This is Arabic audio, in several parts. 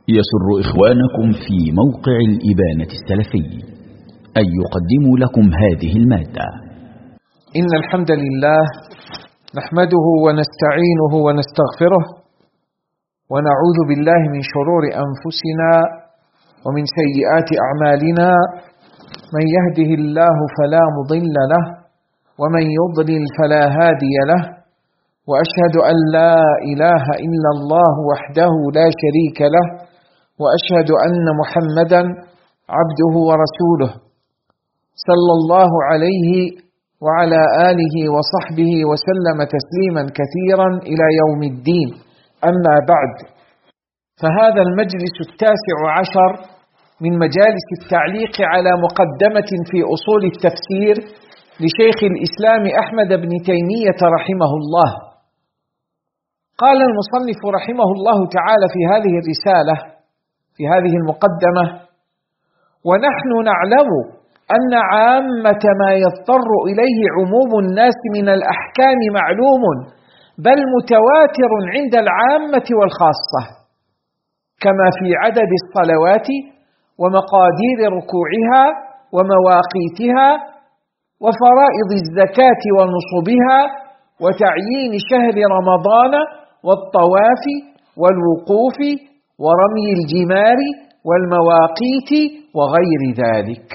يسر إخوانكم في موقع الإبانة السلفي أن يقدموا لكم هذه المادة. إن الحمد لله نحمده ونستعينه ونستغفره ونعوذ بالله من شرور أنفسنا ومن سيئات أعمالنا، من يهده الله فلا مضل له ومن يضلل فلا هادي له، وأشهد أن لا إله إلا الله وحده لا شريك له، وأشهد أن محمدا عبده ورسوله صلى الله عليه وعلى آله وصحبه وسلم تسليما كثيرا إلى يوم الدين. أما بعد، فهذا المجلس 19 من مجالس التعليق على مقدمة في أصول التفسير لشيخ الإسلام أحمد بن تيمية رحمه الله. قال المصنف رحمه الله تعالى في هذه الرسالة في هذه المقدمة: ونحن نعلم أن عامة ما يضطر إليه عموم الناس من الأحكام معلوم، بل متواتر عند العامة والخاصة، كما في عدد الصلوات ومقادير ركوعها ومواقيتها وفرائض الزكاة ونصبها وتعيين شهر رمضان والطواف والوقوف ورمي الجمار والمواقيت وغير ذلك.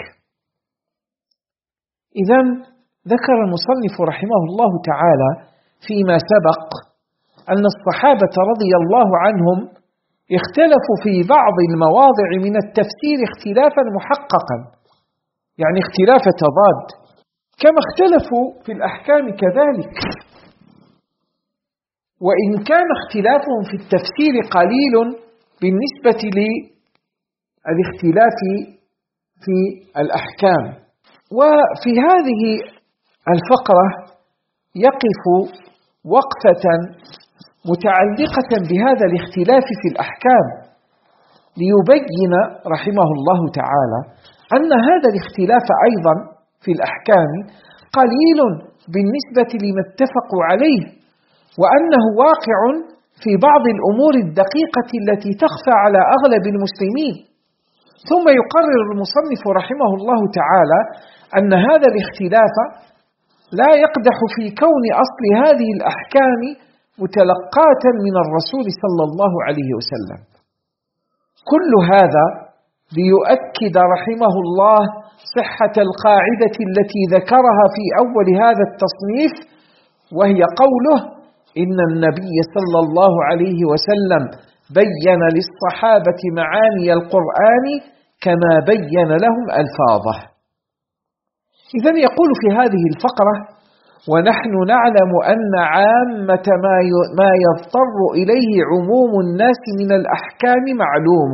إذن ذكر المصنف رحمه الله تعالى فيما سبق أن الصحابة رضي الله عنهم اختلفوا في بعض المواضع من التفسير اختلافا محققا، يعني اختلاف تضاد، كما اختلفوا في الأحكام كذلك. وإن كان اختلافهم في التفسير قليل بالنسبة للاختلاف في الأحكام. وفي هذه الفقرة يقف وقفة متعلقة بهذا الاختلاف في الأحكام ليبين رحمه الله تعالى أن هذا الاختلاف أيضا في الأحكام قليل بالنسبة لما اتفقوا عليه، وأنه واقع في بعض الأمور الدقيقة التي تخفى على أغلب المسلمين. ثم يقرر المصنف رحمه الله تعالى أن هذا الاختلاف لا يقدح في كون أصل هذه الأحكام متلقاة من الرسول صلى الله عليه وسلم. كل هذا ليؤكد رحمه الله صحة القاعدة التي ذكرها في أول هذا التصنيف، وهي قوله: إن النبي صلى الله عليه وسلم بين للصحابة معاني القرآن كما بين لهم ألفاظه. إذن يقول في هذه الفقرة: ونحن نعلم أن عامة ما يضطر إليه عموم الناس من الأحكام معلوم.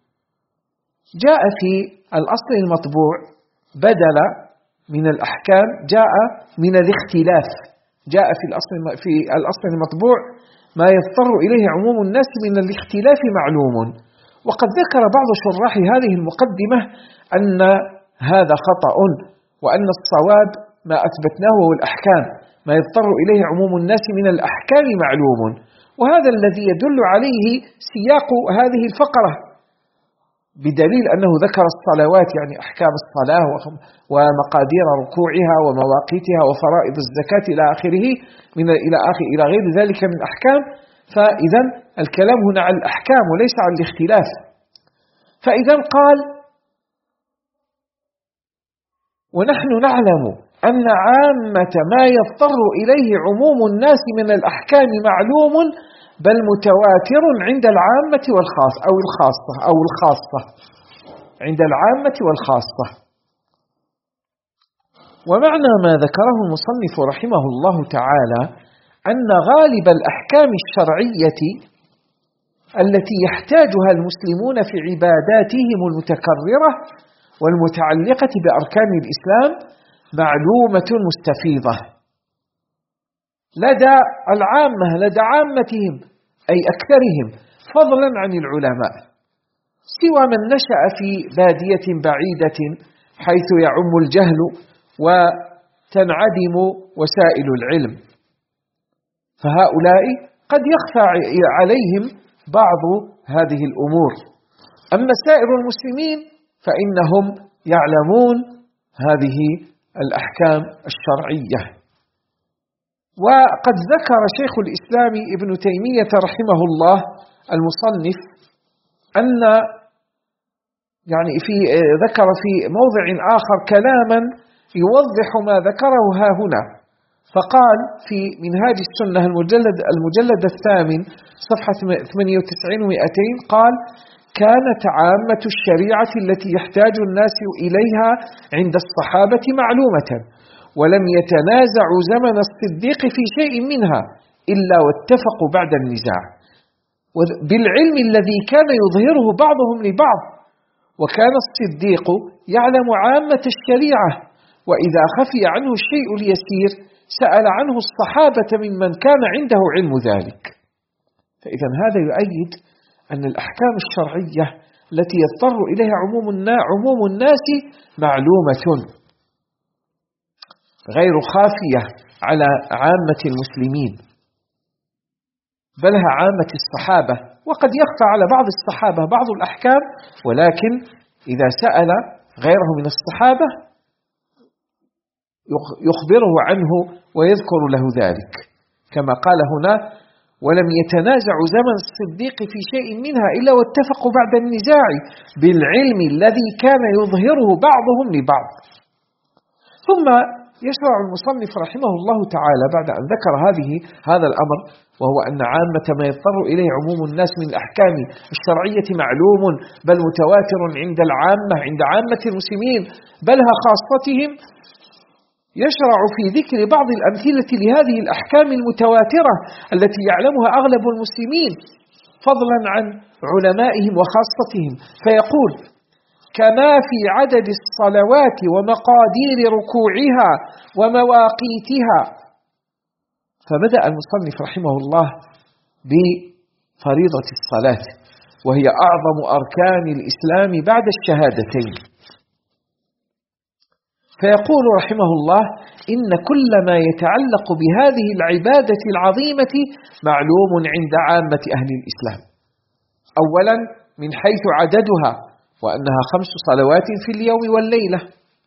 جاء في الأصل المطبوع بدل من الأحكام، جاء من الاختلاف. جاء في الأصل المطبوع ما يضطر إليه عموم الناس من الاختلاف معلوم. وقد ذكر بعض شراح هذه المقدمة أن هذا خطأ، وأن الصواب ما أثبتناه هو الأحكام، ما يضطر إليه عموم الناس من الأحكام معلوم. وهذا الذي يدل عليه سياق هذه الفقرة، بدليل أنه ذكر الصلوات، يعني أحكام الصلاة ومقادير ركوعها ومواقيتها وفرائض الزكاة إلى آخره إلى غير ذلك من أحكام. فإذا الكلام هنا عن الأحكام وليس عن الاختلاف. فإذا قال: ونحن نعلم أن عامة ما يضطر إليه عموم الناس من الأحكام معلوم، بل متواتر عند العامة والخاصة أو الخاصة عند العامة والخاصة. ومعنى ما ذكره المصنف رحمه الله تعالى أن غالب الأحكام الشرعية التي يحتاجها المسلمون في عباداتهم المتكررة والمتعلقة بأركان الإسلام معلومة مستفيضة لدى العامة، لدى عامتهم أي أكثرهم، فضلا عن العلماء، سوى من نشأ في بادية بعيدة حيث يعم الجهل وتنعدم وسائل العلم، فهؤلاء قد يخفى عليهم بعض هذه الأمور. أما سائر المسلمين فإنهم يعلمون هذه الأحكام الشرعية. وقد ذكر شيخ الإسلام ابن تيمية رحمه الله المصنف أن ذكر في موضع آخر كلاما يوضح ما ذكره ها هنا، فقال في منهاج السنة المجلد 8 صفحة 98 و200 قال: كانت عامة الشريعة التي يحتاج الناس إليها عند الصحابة معلومة، ولم يتنازعوا زمن الصديق في شيء منها إلا واتفقوا بعد النزاع، بالعلم الذي كان يظهره بعضهم لبعض. وكان الصديق يعلم عامة الشريعة، وإذا خفي عنه الشيء اليسير سأل عنه الصحابة ممن كان عنده علم ذلك. فإذا هذا يؤيد أن الأحكام الشرعية التي يضطر إليها عموم الناس معلومة غير خافية على عامة المسلمين، بلها عامة الصحابة، وقد يخفى على بعض الصحابة بعض الأحكام، ولكن إذا سأل غيره من الصحابة يخبره عنه ويذكر له ذلك، كما قال هنا: ولم يتنازعوا زمن الصديق في شيء منها إلا واتفقوا بعد النزاع بالعلم الذي كان يظهره بعضهم لبعض. ثم يشرع المصنف رحمه الله تعالى بعد أن ذكر هذا الأمر، وهو أن عامة ما يضطر إليه عموم الناس من الأحكام الشرعية معلوم بل متواتر عند عامة المسلمين بلها خاصتهم، يشرع في ذكر بعض الأمثلة لهذه الأحكام المتواترة التي يعلمها أغلب المسلمين فضلا عن علمائهم وخاصتهم، فيقول: كما في عدد الصلوات ومقادير ركوعها ومواقيتها. فبدأ المصنف رحمه الله بفريضة الصلاة، وهي أعظم أركان الإسلام بعد الشهادتين، فيقول رحمه الله: إن كل ما يتعلق بهذه العبادة العظيمة معلوم عند عامة أهل الإسلام. أولا من حيث عددها، وأنها 5 صلوات في اليوم والليلة: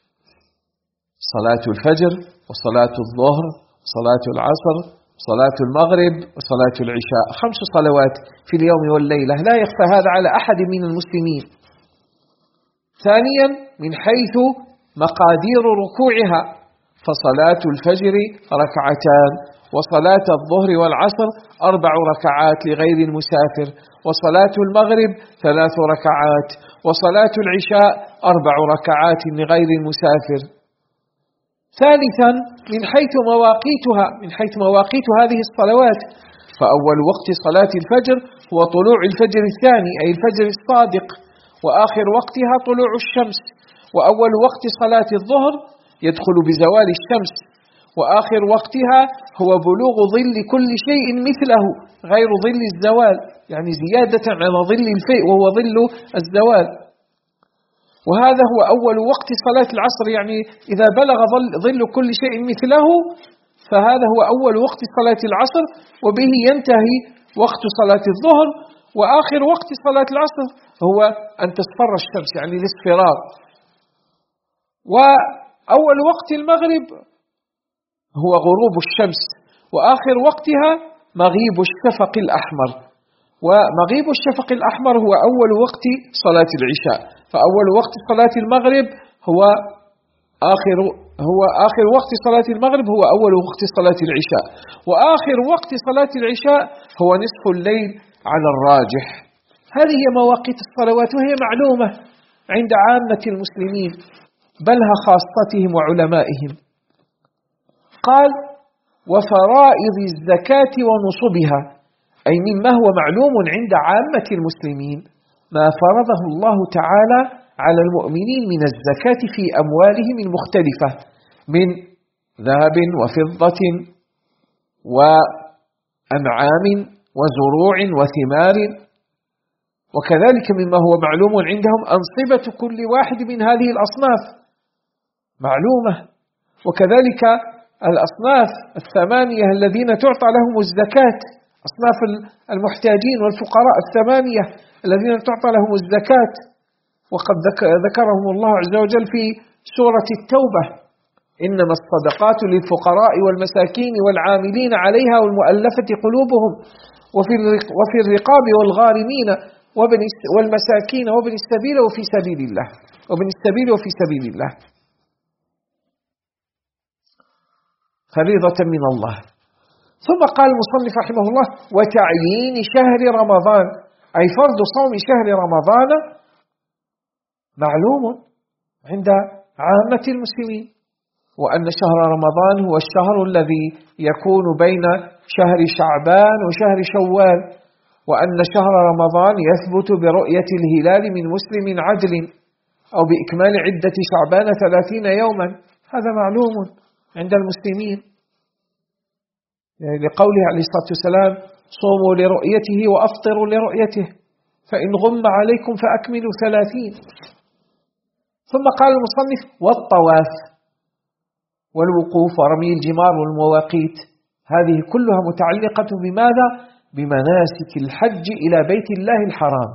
صلاة الفجر وصلاة الظهر وصلاة العصر وصلاة المغرب وصلاة العشاء، 5 صلوات في اليوم والليلة، لا يخفى هذا على أحد من المسلمين. ثانيا من حيث مقادير ركوعها، فصلاة الفجر 2 وصلاة الظهر والعصر 4 ركعات لغير المسافر، وصلاة المغرب 3 ركعات، وصلاة العشاء 4 ركعات لغير المسافر. ثالثا من حيث مواقيت هذه الصلوات، فأول وقت صلاة الفجر هو طلوع الفجر الثاني أي الفجر الصادق، وآخر وقتها طلوع الشمس، وأول وقت صلاة الظهر يدخل بزوال الشمس، وآخر وقتها هو بلوغ ظل كل شيء مثله غير ظل الزوال، يعني زيادة على ظل الفيء وهو ظل الزوال. وهذا هو أول وقت صلاة العصر، يعني إذا بلغ ظل كل شيء مثله فهذا هو أول وقت صلاة العصر، وبه ينتهي وقت صلاة الظهر، وآخر وقت صلاة العصر هو أن تصفر الشمس يعني الاصفرار، وأول وقت المغرب هو غروب الشمس، وآخر وقتها مغيب الشفق الأحمر، ومغيب الشفق الأحمر هو أول وقت صلاة العشاء، فأول وقت صلاة المغرب هو آخر وقت صلاة المغرب هو أول وقت صلاة العشاء، وآخر وقت صلاة العشاء هو نصف الليل على الراجح. هذه هي مواقيت الصلوات، وهي معلومة عند عامة المسلمين بلها خاصتهم وعلمائهم. قال: وفرائض الزكاة ونصبها، أي مما هو معلوم عند عامة المسلمين ما فرضه الله تعالى على المؤمنين من الزكاة في أموالهم المختلفة من ذهب وفضة وأنعام وزروع وثمار، وكذلك مما هو معلوم عندهم أنصبة كل واحد من هذه الأصناف معلومة، وكذلك الأصناف 8 الذين تعطى لهم الزكاة، أصناف المحتاجين والفقراء 8 الذين تعطى لهم الزكاة، وقد ذكرهم الله عز وجل في سورة التوبة: إنما الصدقات للفقراء والمساكين والعاملين عليها والمؤلفة قلوبهم وفي الرقاب والغارمين والمساكين وابن السبيل وفي سبيل الله فريضة من الله. ثم قال المصنف رحمه الله: وتعيين شهر رمضان، أي فرض صوم شهر رمضان معلوم عند عامة المسلمين، وأن شهر رمضان هو الشهر الذي يكون بين شهر شعبان وشهر شوال، وأن شهر رمضان يثبت برؤية الهلال من مسلم عدل أو بإكمال عدة شعبان 30 يوما، هذا معلوم عند المسلمين، لقوله عليه الصلاة والسلام: صوموا لرؤيته وأفطروا لرؤيته، فإن غم عليكم فأكملوا 30. ثم قال المصنف: والطواف والوقوف ورمي الجمار والمواقيت، هذه كلها متعلقة بماذا؟ بمناسك الحج إلى بيت الله الحرام.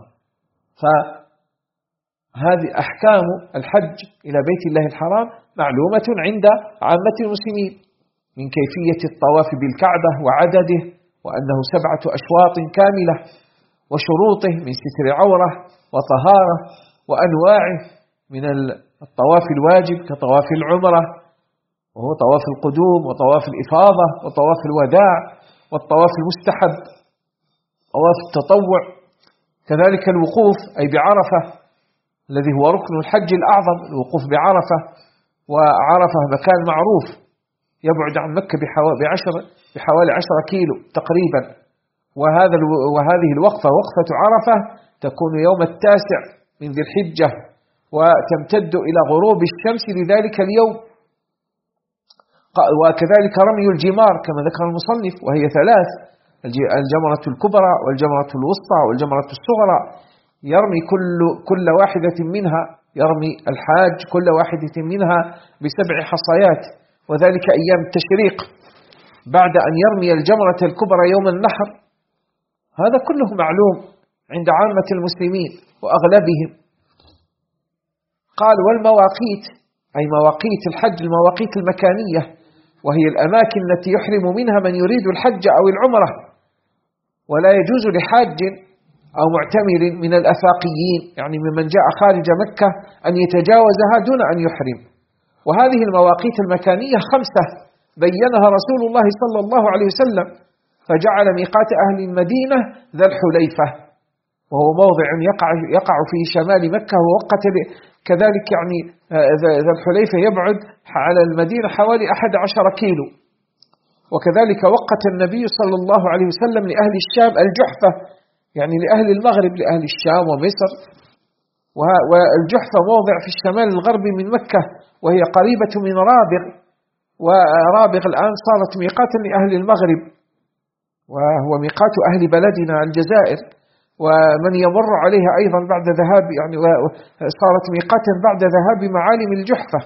فهذه أحكام الحج إلى بيت الله الحرام معلومة عند عامة المسلمين، من كيفية الطواف بالكعبة وعدده، وأنه 7 أشواط كاملة، وشروطه من ستر عورة وطهارة، وأنواعه من الطواف الواجب كطواف العمرة، وهو طواف القدوم وطواف الإفاضة وطواف الوداع والطواف المستحب، طواف التطوع. كذلك الوقوف أي بعرفة الذي هو ركن الحج الأعظم، الوقوف بعرفة، وعرفة مكان معروف يبعد عن مكة بحوالي 10 كيلو تقريبا، وهذه الوقفة وقفة عرفة تكون يوم 9 من ذي الحجة، وتمتد إلى غروب الشمس لذلك اليوم. وكذلك رمي الجمار كما ذكر المصنف، وهي 3: الجمرة الكبرى والجمرة الوسطى والجمرة الصغرى، يرمي كل واحدة منها، يرمي الحاج كل واحدة منها ب7 حصيات، وذلك أيام التشريق بعد أن يرمي الجمرة الكبرى يوم النحر. هذا كله معلوم عند عامة المسلمين وأغلبهم. قال: والمواقيت أي مواقيت الحج، المواقيت المكانية، وهي الأماكن التي يحرم منها من يريد الحج أو العمرة، ولا يجوز لحاج أو معتمر من الأفاقيين، يعني ممن جاء خارج مكة، أن يتجاوزها دون أن يحرم. وهذه المواقيت المكانية 5 بينها رسول الله صلى الله عليه وسلم، فجعل ميقات أهل المدينة ذا الحليفة، وهو موضع يقع في شمال مكة، ووقت كذلك يعني ذا الحليفة يبعد على المدينة حوالي 11 كيلو. وكذلك وقت النبي صلى الله عليه وسلم لأهل الشام الجحفة، يعني لأهل المغرب، لأهل الشام ومصر. والجحفة موضع في الشمال الغربي من مكة، وهي قريبة من رابغ، ورابغ الآن صارت ميقاتا لأهل المغرب، وهو ميقات أهل بلدنا الجزائر، ومن يمر عليها أيضا بعد ذهاب، يعني صارت ميقاتا بعد ذهاب معالم الجحفة.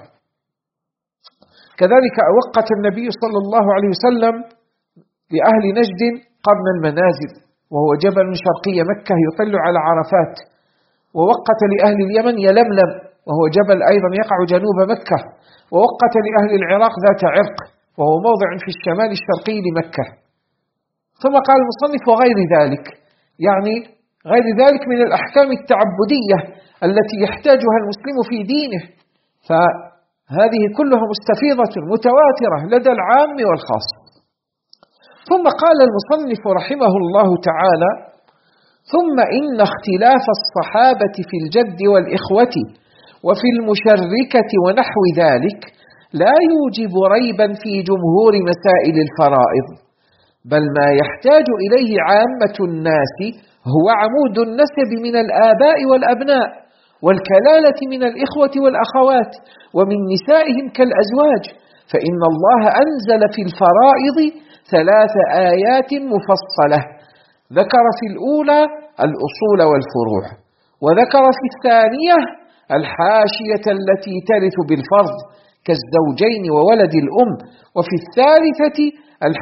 كذلك وقت النبي صلى الله عليه وسلم لأهل نجد قرن المنازل، وهو جبل شرقي مكة يطل على عرفات. ووقت لأهل اليمن يلملم، وهو جبل أيضا يقع جنوب مكة. ووقت لأهل العراق ذات عرق، وهو موضع في الشمال الشرقي لمكة. ثم قال المصنف: وغير ذلك، يعني غير ذلك من الأحكام التعبدية التي يحتاجها المسلم في دينه، فهذه كلها مستفيضة متواترة لدى العام والخاص. ثم قال المصنف رحمه الله تعالى: ثم إن اختلاف الصحابة في الجد والإخوة وفي المشركة ونحو ذلك لا يوجب ريبا في جمهور مسائل الفرائض، بل ما يحتاج إليه عامة الناس هو عمود النسب من الآباء والأبناء، والكلالة من الإخوة والأخوات، ومن نسائهم كالأزواج، فإن الله أنزل في الفرائض 3 آيات مفصلة، ذكر في الأولى الأصول والفروع، وذكر في الثانية الحاشية التي ترث بالفرض كالزوجين وولد الأم، وفي الثالثة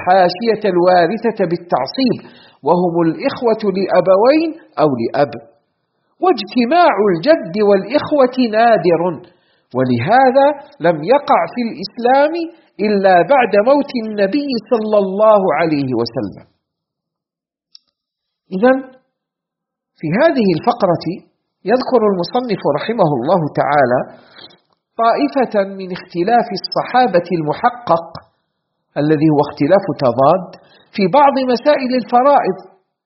الحاشية الوارثة بالتعصيب، وهم الإخوة لأبوين أو لأب. واجتماع الجد والإخوة نادر، ولهذا لم يقع في الإسلام إلا بعد موت النبي صلى الله عليه وسلم. إذن في هذه الفقرة يذكر المصنف رحمه الله تعالى طائفة من اختلاف الصحابة المحقق الذي هو اختلاف تضاد في بعض مسائل الفرائض.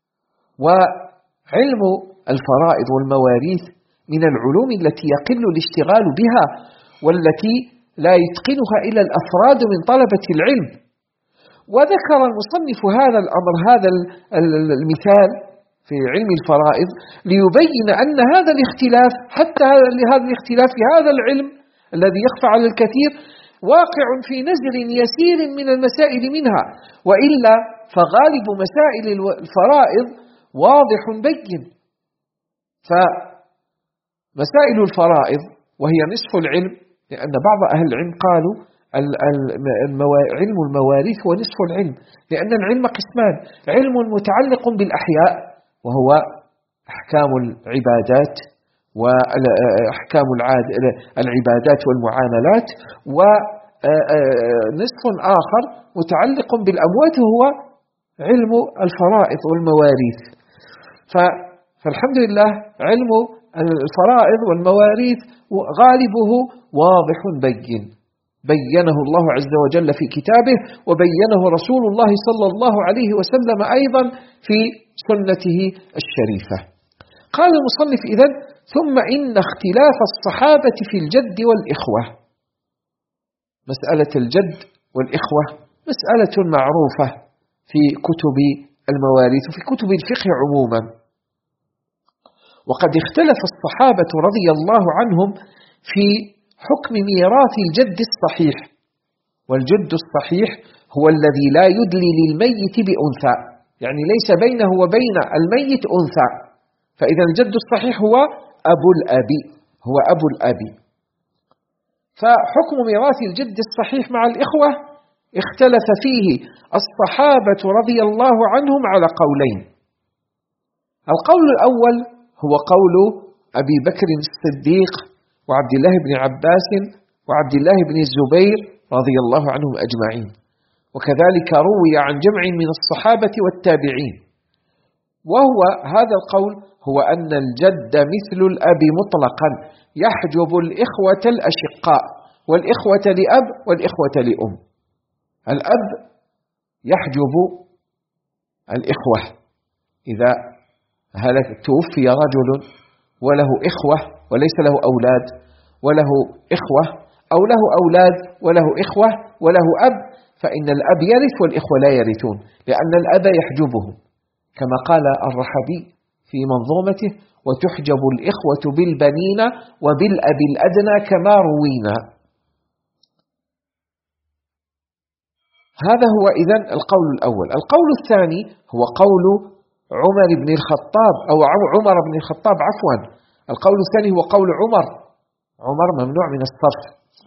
وعلم الفرائض والمواريث من العلوم التي يقل الاشتغال بها، والتي لا يتقنها إلا الأفراد من طلبة العلم. وذكر المصنف هذا الأمر، هذا المثال في علم الفرائض، ليبين أن هذا الاختلاف، حتى هذا الاختلاف في هذا العلم الذي يخفى على الكثير، واقع في نزر يسير من المسائل منها، وإلا فغالب مسائل الفرائض واضح بين. فمسائل الفرائض وهي نصف العلم، لأن بعض أهل العلم قالوا علم المواريث هو نصف العلم، لأن العلم قسمان: علم متعلق بالأحياء وهو أحكام العبادات وأحكام العبادات والمعاملات، ونصف آخر متعلق بالأموات وهو علم الفرائض والمواريث. فالحمد لله علم الفرائض والمواريث غالبه واضح بينه الله عز وجل في كتابه، وبينه رسول الله صلى الله عليه وسلم أيضا في سنته الشريفة. قال المصنف إذن: ثم إن اختلاف الصحابة في الجد والإخوة. مسألة الجد والإخوة مسألة معروفة في كتب المواريث وفي كتب الفقه عموما. وقد اختلف الصحابة رضي الله عنهم في حكم ميراث الجد الصحيح. والجد الصحيح هو الذي لا يدلي للميت بأنثى، يعني ليس بينه وبين الميت أنثى، فإذا الجد الصحيح هو أبو الأب. فحكم ميراث الجد الصحيح مع الإخوة اختلف فيه الصحابة رضي الله عنهم على قولين. القول الأول هو قول أبي بكر الصديق وعبد الله بن عباس وعبد الله بن الزبير رضي الله عنهم أجمعين، وكذلك روي عن جمع من الصحابة والتابعين. وهو هذا القول هو أن الجد مثل الأب مطلقا، يحجب الإخوة الأشقاء، والإخوة لأب والإخوة لأم. الأب يحجب الإخوة إذا توفي رجل وله إخوة وليس له أولاد، وله إخوة أو له أولاد وله إخوة وله أب، فإن الأب يرث والإخوة لا يرثون، لأن الأب يحجبهم، كما قال الرحبي في منظومته: وتحجب الإخوة بالبنين وبالأب الأدنى كما روينا. هذا هو إذن القول الأول. القول الثاني هو قول عمر بن الخطاب، أو عمر بن الخطاب عفوا. القول الثاني هو قول عمر ممنوع من الصرف.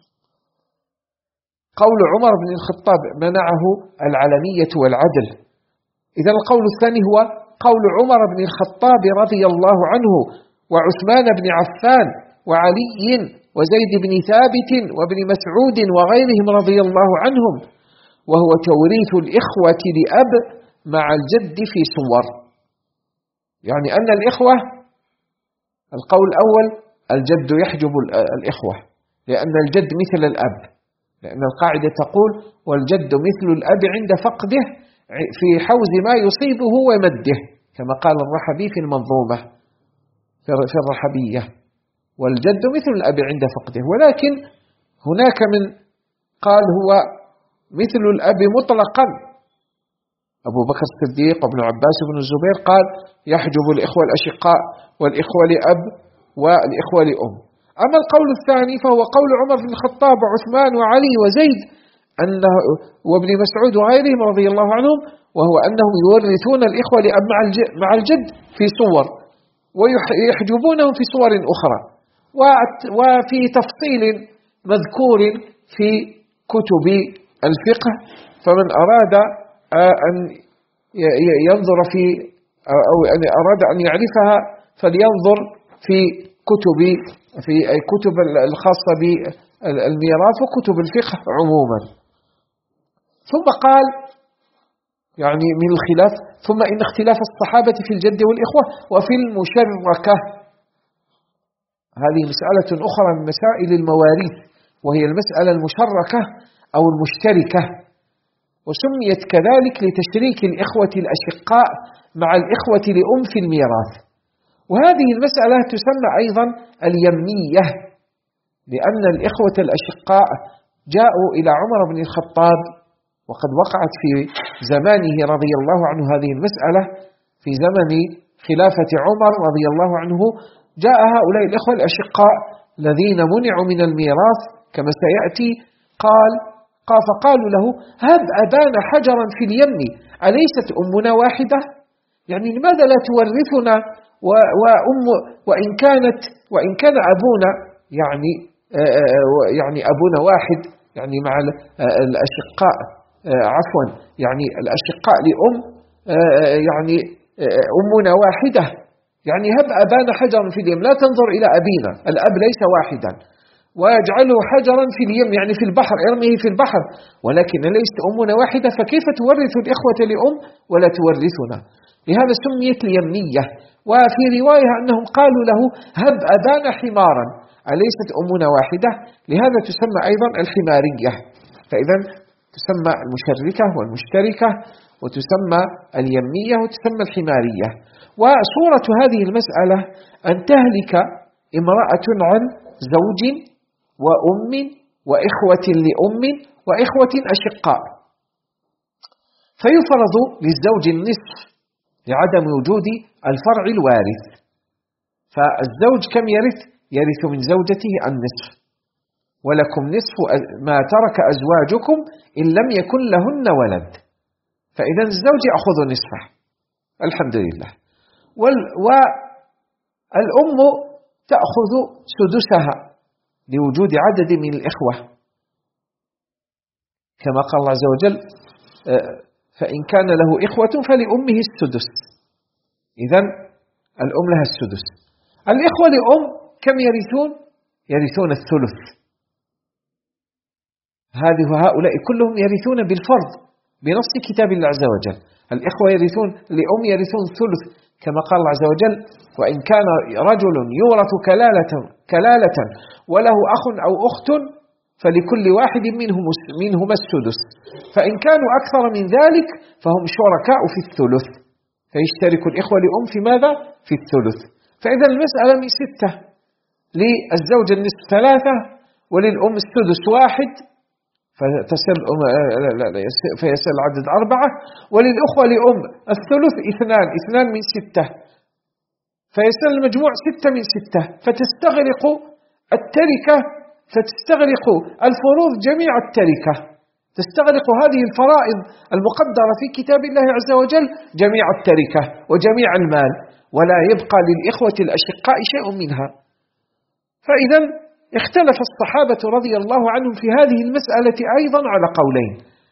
قول عمر بن الخطاب منعه العلنية والعدل. إذا القول الثاني هو قول عمر بن الخطاب رضي الله عنه وعثمان بن عفان وعلي وزيد بن ثابت وابن مسعود وغيرهم رضي الله عنهم، وهو توريث الإخوة لأب مع الجد في صور. يعني أن الإخوة، القول الأول الجد يحجب الإخوة لأن الجد مثل الأب، لأن القاعدة تقول: والجد مثل الأب عند فقده في حوز ما يصيبه ومده، كما قال الرحبي في المنظومة في الرحبية: والجد مثل الأب عند فقده. ولكن هناك من قال هو مثل الأب مطلقا. أبو بكر الصديق وابن عباس وابن الزبير قال: يحجب الإخوة الأشقاء والإخوة لأب والإخوة لأم. أما القول الثاني فهو قول عمر بن الخطاب وعثمان وعلي وزيد وابن مسعود وغيرهم رضي الله عنهم، وهو أنهم يورثون الإخوة لأب مع الجد في صور، ويحجبونهم في صور أخرى، وفي تفصيل مذكور في كتب الفقه. فمن أراد أن ينظر في، أو أن أراد أن يعرفها، فلينظر في كتب الخاصة بالميراث وكتب الفقه عموما. ثم قال يعني من الخلاف: ثم إن اختلاف الصحابة في الجد والإخوة وفي المشركة. هذه مسألة أخرى من مسائل المواريث، وهي المسألة المشركة أو المشتركة، وسميت كذلك لتشريك الإخوة الأشقاء مع الإخوة لأم في الميراث. وهذه المسألة تسمى أيضا اليمية، لأن الإخوة الأشقاء جاءوا إلى عمر بن الخطاب، وقد وقعت في زمانه رضي الله عنه هذه المسألة، في زمن خلافة عمر رضي الله عنه جاء هؤلاء الإخوة الأشقاء الذين منعوا من الميراث كما سيأتي، فقالوا له: هب أبانا حجرا في اليم، أليست أمنا واحدة؟ يعني لماذا لا تورثنا وإن كان أبونا يعني أبونا واحد، يعني مع الأشقاء عفوا يعني الأشقاء لأم يعني أمنا واحدة، يعني هب أبانا حجرا في اليم، لا تنظر إلى أبينا، الأب ليس واحدا، ويجعله حجرا في اليم يعني في البحر، ارميه في البحر، ولكن ليست أمنا واحدة، فكيف تورث الإخوة لأم ولا تورثنا؟ لهذا سميت اليمية. وفي رواية أنهم قالوا له: هب أبانا حمارا، أليست أمنا واحدة؟ لهذا تسمى أيضا الحمارية. فإذا تسمى المشركة والمشتركة، وتسمى اليمية، وتسمى الحمارية. وصورة هذه المسألة أن تهلك امرأة عن زوج وأم وإخوة لأم وإخوة أشقاء، فيفرض للزوج النصف لعدم وجود الفرع الوارث. فالزوج كم يرث؟ يرث من زوجته النصف، ولكم نصف ما ترك أزواجكم إن لم يكن لهن ولد. فإذا الزوج يأخذ نصفه الحمد لله، والأم تأخذ سدسها لوجود عدد من الإخوة، كما قال الله عز وجل: فإن كان له إخوة فلأمه السدس. إذن الأم لها السدس. الإخوة لأم كم يرثون؟ يرثون الثلث. هؤلاء كلهم يرثون بالفرض بنص كتاب الله عز وجل. الإخوة يرثون لأم يرثون الثلث، كما قال الله عز وجل: وإن كان رجل يورث كلالة وله أخ أو أخت فلكل واحد منهما السدس، فإن كانوا أكثر من ذلك فهم شركاء في الثلث، فيشترك الإخوة لأم في ماذا؟ في الثلث. فإذا المسألة من 6، للزوج النصف 3، وللأم السدس 1، فيصل العدد 4، وللأخوة لأم الثلث 2 من 6، فيصل المجموع 6 من 6، فتستغرق التركة، فتستغرق الفروض جميع التركة، تستغرق هذه الفرائض المقدرة في كتاب الله عز وجل جميع التركة وجميع المال، ولا يبقى للإخوة الأشقاء شيء منها. فإذا اختلف الصحابة رضي الله عنهم في هذه المسألة أيضا على قولين.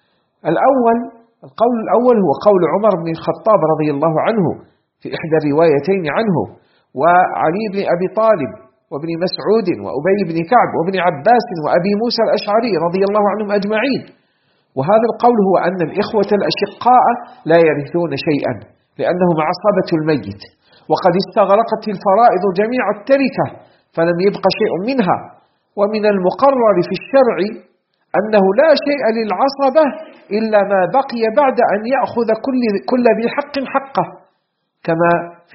القول الأول هو قول عمر بن الخطاب رضي الله عنه في إحدى الروايتين عنه، وعلي بن أبي طالب، وابن مسعود، وأبي بن كعب، وابن عباس، وأبي موسى الأشعري رضي الله عنهم أجمعين. وهذا القول هو أن الإخوة الأشقاء لا يرثون شيئا لأنهم عصبة الميت، وقد استغرقت الفرائض جميع التركة فلم يبق شيء منها. ومن المقرر في الشرع أنه لا شيء للعصبة إلا ما بقي بعد أن يأخذ كل ذي حق حقه، كما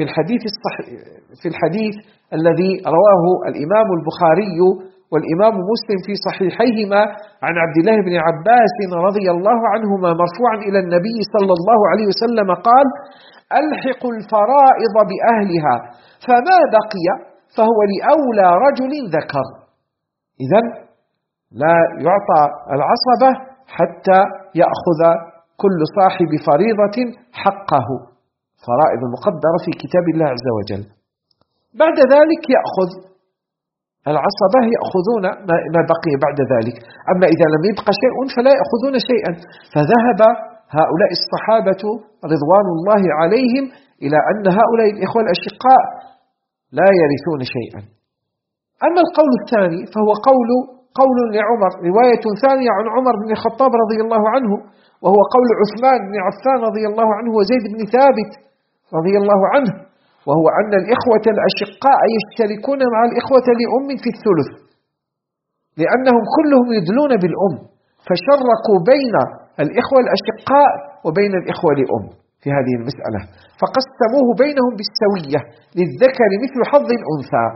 في الحديث الذي رواه الإمام البخاري والإمام مسلم في صحيحيهما عن عبد الله بن عباس رضي الله عنهما مرفوعا إلى النبي صلى الله عليه وسلم قال: ألحقوا الفرائض بأهلها فما بقي فهو لأولى رجل ذكر. إذن لا يعطى العصبة حتى يأخذ كل صاحب فريضة حقه، فرائض مقدرة في كتاب الله عز وجل. بعد ذلك يأخذ العصبة يأخذون ما بقي بعد ذلك، أما إذا لم يبق شيء فلا يأخذون شيئا. فذهب هؤلاء الصحابة رضوان الله عليهم إلى أن هؤلاء الإخوة الأشقاء لا يرثون شيئا. أما القول الثاني فهو قول لعمر، رواية ثانية عن عمر بن الخطاب رضي الله عنه، وهو قول عثمان بن عفان رضي الله عنه وزيد بن ثابت رضي الله عنه، وهو أن الإخوة الأشقاء يشتركون مع الإخوة لأم في الثلث، لأنهم كلهم يدلون بالأم، فشرقوا بين الإخوة الأشقاء وبين الإخوة لأم في هذه المسألة، فقسموه بينهم بالسوية، للذكر مثل حظ الأنثى،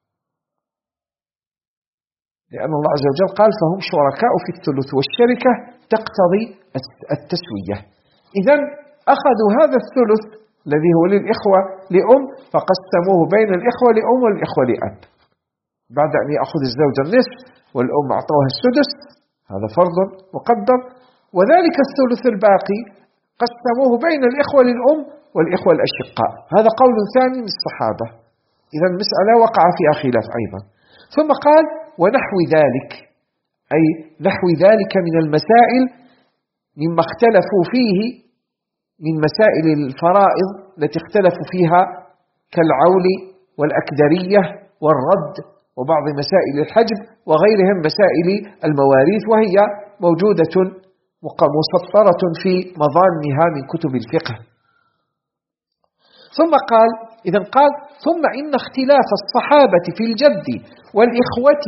لأن الله عز وجل قال فهم شركاء في الثلث، والشركة تقتضي التسوية. إذن أخذوا هذا الثلث الذي هو للإخوة لأم فقسموه بين الإخوة لأم والإخوة لأب، بعد أن يأخذ الزوج النصف والأم أعطوها السدس، هذا فرض مقدر، وذلك الثلث الباقي قسموه بين الإخوة للأم والإخوة الأشقاء. هذا قول ثاني من الصحابة. إذا المسألة وقع فيها خلاف أيضا. ثم قال ونحو ذلك، أي نحو ذلك من المسائل مما اختلفوا فيه من مسائل الفرائض التي اختلفوا فيها كالعول والأكدرية والرد وبعض مسائل الحجب وغيرهم مسائل المواريث، وهي موجودة مسطرة في مظانها من كتب الفقه. ثم قال ثم إن اختلاف الصحابة في الجد والإخوة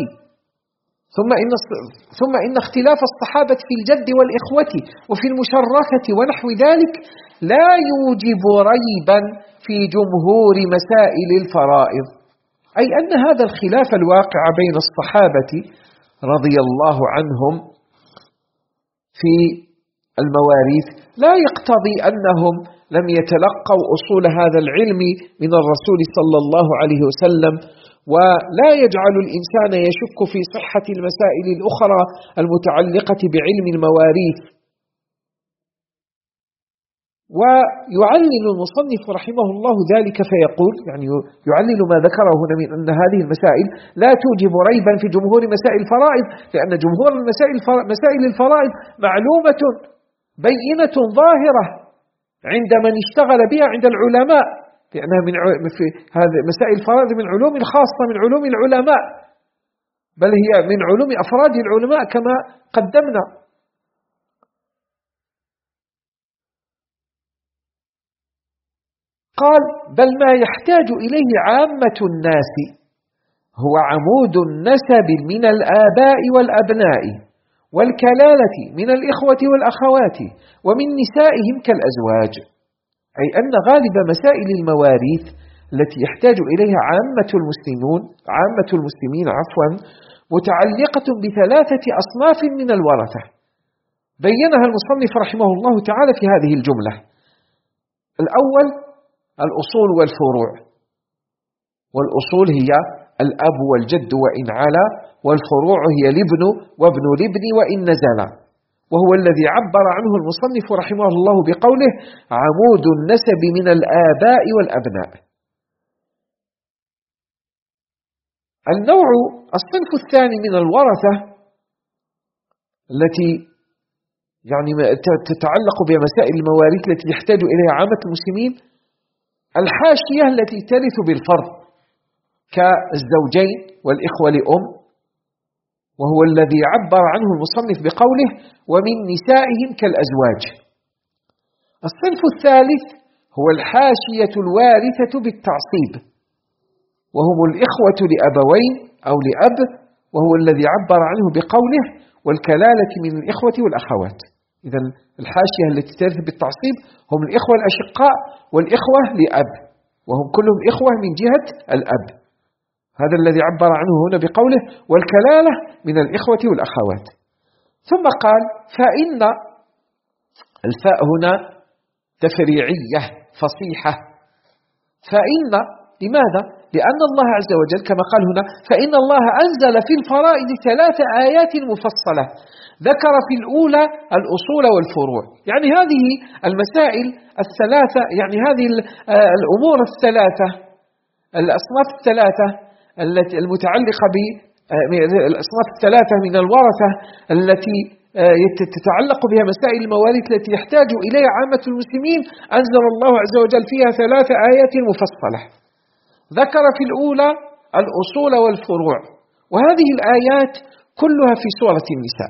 ثم إن اختلاف الصحابة في الجد والإخوة وفي المشركة ونحو ذلك لا يوجب ريبا في جمهور مسائل الفرائض، أي أن هذا الخلاف الواقع بين الصحابة رضي الله عنهم في المواريث لا يقتضي أنهم لم يتلقوا أصول هذا العلم من الرسول صلى الله عليه وسلم، ولا يجعل الإنسان يشك في صحة المسائل الأخرى المتعلقة بعلم المواريث. ويعلل المصنف رحمه الله ذلك فيقول، يعني يعلل ما ذكره هنا من أن هذه المسائل لا توجب ريبا في جمهور مسائل الفرائض، لأن جمهور مسائل الفرائض معلومة بينة ظاهرة عند من اشتغل بها عند العلماء، لأنها في هذه مسائل الفرائض من علوم خاصة من علوم العلماء، بل هي من علوم أفراد العلماء كما قدمنا. قال بل ما يحتاج إليه عامة الناس هو عمود النسب من الآباء والأبناء والكلالة من الإخوة والأخوات ومن نسائهم كالأزواج، أي أن غالب مسائل المواريث التي يحتاج إليها عامة المسلمين متعلقة بثلاثة أصناف من الورثة، بينها المصنف رحمه الله تعالى في هذه الجملة. الأول الأصول والفروع، والأصول هي الأب والجد وإن علا، والفروع هي الابن وابن الابن وإن نزل، وهو الذي عبر عنه المصنف رحمه الله بقوله عمود النسب من الآباء والأبناء. الصنف الثاني من الورثة التي يعني تتعلق بمسائل المواريث التي يحتاج إليها عامة المسلمين، الحاشية التي ترث بالفرض كالزوجين والإخوة لأم، وهو الذي عبر عنه المصنف بقوله ومن نسائهم كالأزواج. الصنف الثالث هو الحاشية الوارثة بالتعصيب، وهم الإخوة لأبوين أو لأب، وهو الذي عبر عنه بقوله والكلالة من الإخوة والأخوات. إذن الحاشية التي ترث بالتعصيب هم الإخوة الأشقاء والإخوة لأب، وهم كلهم إخوة من جهة الأب، هذا الذي عبر عنه هنا بقوله والكلالة من الإخوة والأخوات. ثم قال فإن الفاء هنا تفريعية فصيحة، فإن لماذا؟ لأن الله عز وجل كما قال هنا فإن الله أنزل في الفرائض 3 آيات مفصلة، ذكر في الأولى الأصول والفروع، يعني هذه المسائل الثلاثة، يعني هذه الأمور الثلاثة، الأصناف الثلاثة التي المتعلقة بالأصناف الثلاثة من الورثة التي تتعلق بها مسائل المواريث التي يحتاج إليها عامة المسلمين، أنزل الله عز وجل فيها 3 آيات مفصلة، ذكر في الأولى الأصول والفروع، وهذه الآيات كلها في سورة النساء.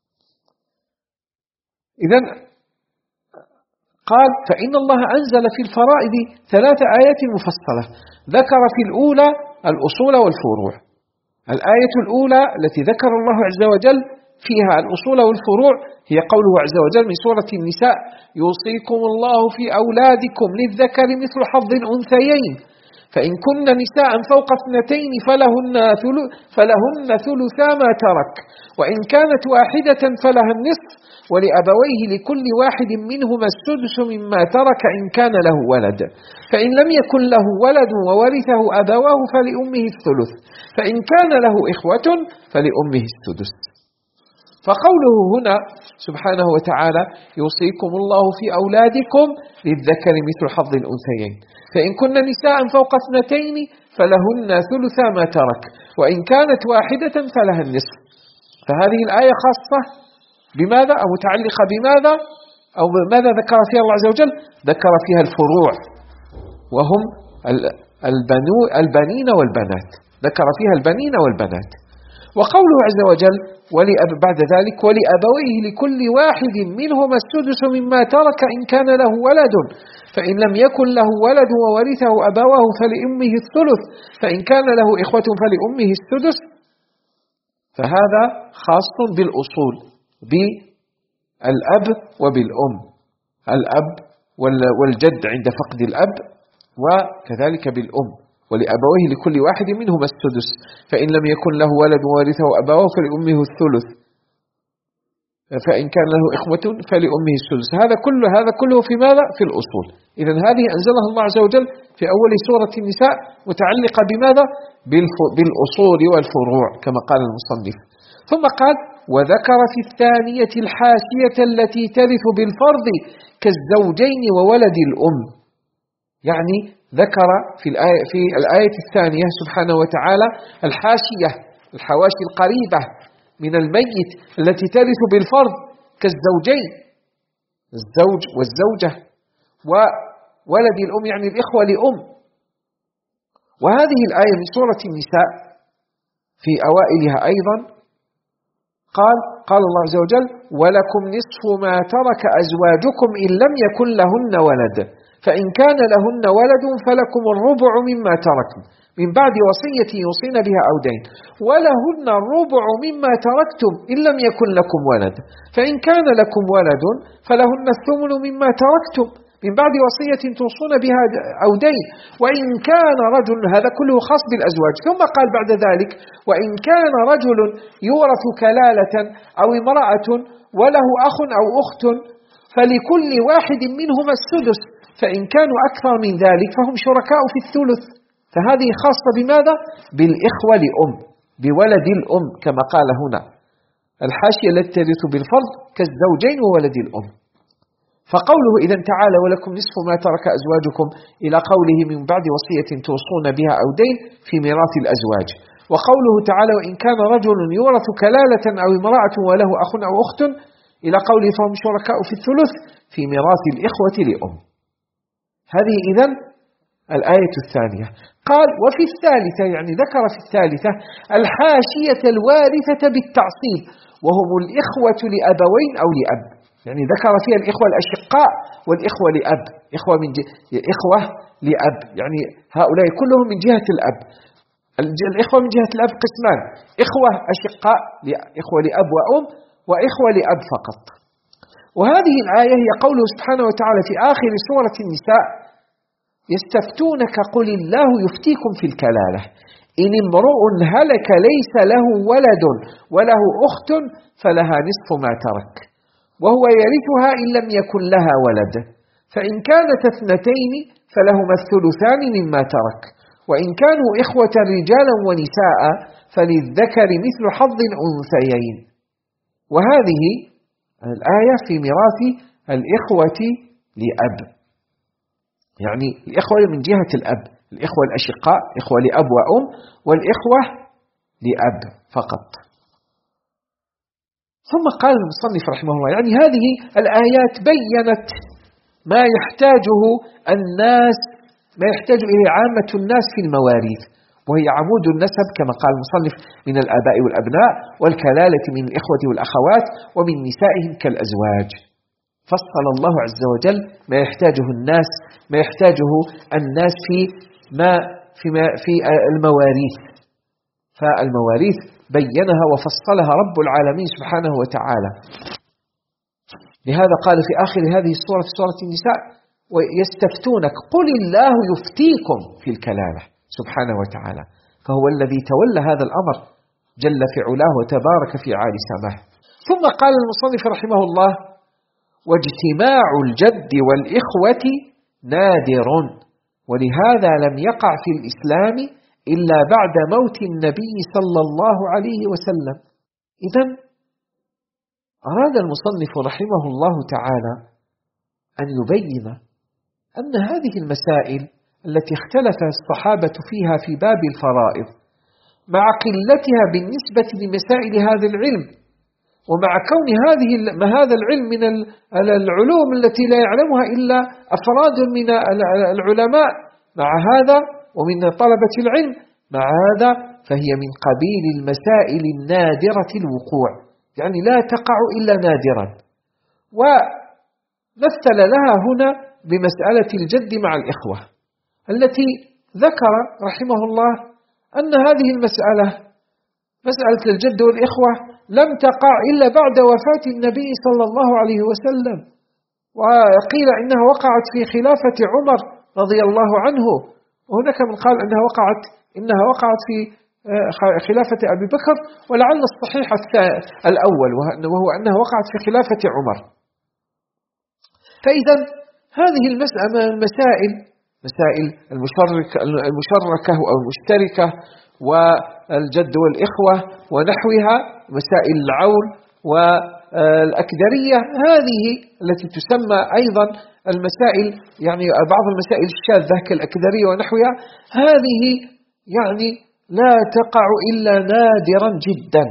إذن قال فإن الله أنزل في الفرائض 3 آيات مفصلة، ذكر في الأولى الأصول والفروع. الآية الأولى التي ذكر الله عز وجل فيها الأصول والفروع هي قوله عز وجل من سورة النساء: يوصيكم الله في أولادكم للذكر مثل حظ الأنثيين، فإن كن نساء فوق 2 فلهن ثلثا ما ترك، وإن كانت واحدة فلها النصف، ولأبويه لكل واحد منهما السدس مما ترك إن كان له ولد، فإن لم يكن له ولد وورثه أبواه فلأمه الثلث، فإن كان له إخوة فلأمه السدس. فقوله هنا سبحانه وتعالى: يوصيكم الله في أولادكم للذكر مثل حظ الأنثيين، فإن كن نساء فوق 2 فلهن ثلثا ما ترك، وإن كانت واحدة فلها النصف. فهذه الآية خاصة بماذا أو متعلقة بماذا أو ماذا ذكر فيها الله عز وجل؟ ذكر فيها الفروع وهم البنين والبنات، ذكر فيها البنين والبنات. وقوله عز وجل بعد ذلك: ولأبويه لكل واحد منهما السدس مما ترك إن كان له ولد، فإن لم يكن له ولد وورثه أبواه فلأمه الثلث، فإن كان له إخوة فلأمه السدس. فهذا خاص بالأصول، بالأب وبالأم، الأب والجد عند فقد الأب، وكذلك بالأم. ولأبويه لكل واحد منهما السدس، فإن لم يكن له ولد وورثه أبواه فلأمه الثلث، فإن كان له إخوة فلأمه السدس. هذا كله في ماذا؟ في الأصول. إذن هذه أنزلها الله عز وجل في أول سورة النساء متعلقة بماذا؟ بالأصول والفروع كما قال المصنف. ثم قال: وذكر في الثانية الحاشية التي ترث بالفرض كالزوجين وولد الأم. يعني ذكر في الآية الثانية سبحانه وتعالى الحاشية، الحواشي القريبة من الميت التي ترث بالفرض كالزوجين، الزوج والزوجة، وولد الأم يعني الإخوة لأم. وهذه الآية من سورة النساء في أوائلها أيضا قال الله عز وجل: ولكم نصف ما ترك أزواجكم إن لم يكن لهن ولد، فإن كان لهن ولد فلكم الربع مما تركتم من بعد وصية يوصين بها أو دين، ولهن الربع مما تركتم إن لم يكن لكم ولد، فإن كان لكم ولد فلهن الثمن مما تركتم من بعد وصية توصون بها أو دين، وإن كان رجل، هذا كله خاص بالأزواج. ثم قال بعد ذلك: وإن كان رجل يورث كلالة أو امرأة وله أخ أو أخت فلكل واحد منهما السدس، فإن كانوا أكثر من ذلك فهم شركاء في الثلث. فهذه خاصة بماذا؟ بالإخوة لأم، بولد الأم كما قال هنا، الحاشية التي ترث بالفرض كالزوجين وولد الأم. فقوله إذا تعالى: ولكم نصف ما ترك أزواجكم إلى قوله: من بعد وصية توصون بها أو دين في ميراث الأزواج. وقوله تعالى: وإن كان رجل يورث كلالة أو امرأة وله أخ أو أخت إلى قوله: فهم شركاء في الثلث في ميراث الإخوة لأم. هذه إذن الآية الثانية. قال: وفي الثالثة، يعني ذكر في الثالثة الحاشية الوارثة بالتعصيب، وهم الإخوة لأبوين أو لأب. يعني ذكر فيها الإخوة الأشقاء والإخوة لأب، إخوة لأب، يعني هؤلاء كلهم من جهة الأب. الإخوة من جهة الأب قسمان: إخوة أشقاء، إخوة لأب وأم، وإخوة لأب فقط. وهذه الآية هي قوله سبحانه وتعالى في آخر سورة النساء: يستفتونك قل الله يفتيكم في الكلالة إن امرؤ هلك ليس له ولد وله أخت فلها نصف ما ترك وهو يرثها إن لم يكن لها ولد، فإن كانت 2 فلهما الثلثان مما ترك، وإن كانوا إخوة رجالا ونساء فللذكر مثل حظ الأنثيين. وهذه الآية في ميراث الإخوة لأب، يعني الإخوة من جهة الأب، الإخوة الأشقاء، إخوة لأب وأم، والإخوة لأب فقط. ثم قال المصنف رحمه الله: يعني هذه الآيات بيّنت ما يحتاجه الناس ما يحتاج إليه عامة الناس في المواريث، وهي عمود النسب كما قال المصنف من الآباء والأبناء، والكلالة من الإخوة والأخوات، ومن نسائهم كالأزواج. فصل الله عز وجل ما يحتاجه الناس في المواريث. فالمواريث بينها وفصلها رب العالمين سبحانه وتعالى. لهذا قال في آخر هذه السورة في سورة النساء: ويستفتونك قل الله يفتيكم في الكلالة سبحانه وتعالى. فهو الذي تولى هذا الأمر جل في علاه وتبارك في عالي سماه. ثم قال المصنف رحمه الله: واجتماع الجد والإخوة نادر، ولهذا لم يقع في الإسلام إلا بعد موت النبي صلى الله عليه وسلم. إذن أراد المصنف رحمه الله تعالى أن يبين أن هذه المسائل التي اختلف الصحابة فيها في باب الفرائض، مع قلتها بالنسبة لمسائل هذا العلم، ومع كون هذا العلم من العلوم التي لا يعلمها إلا أفراد من العلماء، مع هذا ومن طلبة العلم، مع هذا فهي من قبيل المسائل النادرة الوقوع، يعني لا تقع إلا نادرا. ومثل لها هنا بمسألة الجد مع الإخوة، التي ذكر رحمه الله أن هذه المسألة، مسألة الجد والإخوة، لم تقع إلا بعد وفاة النبي صلى الله عليه وسلم، وقيل إنها وقعت في خلافة عمر رضي الله عنه، وهناك من قال إنها وقعت في خلافة أبي بكر، ولعل الصحيح الأول وهو أنها وقعت في خلافة عمر. فإذا هذه المسائل مسائل المشركة أو المشتركة والجد والإخوة ونحوها، مسائل العول والأكدرية، هذه التي تسمى أيضا المسائل، يعني بعض المسائل الشاذة كالأكدرية ونحوها، هذه يعني لا تقع إلا نادرا جدا.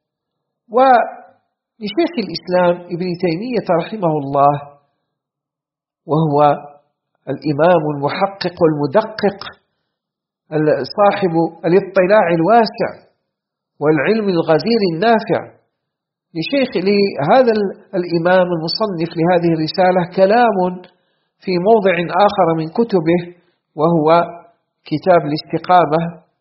ولشيخ الإسلام ابن تيمية رحمه الله، وهو الإمام المحقق المدقق صاحب الاطلاع الواسع والعلم الغزير النافع، لهذا الإمام المصنف لهذه الرسالة كلام في موضع آخر من كتبه، وهو كتاب الاستقامة،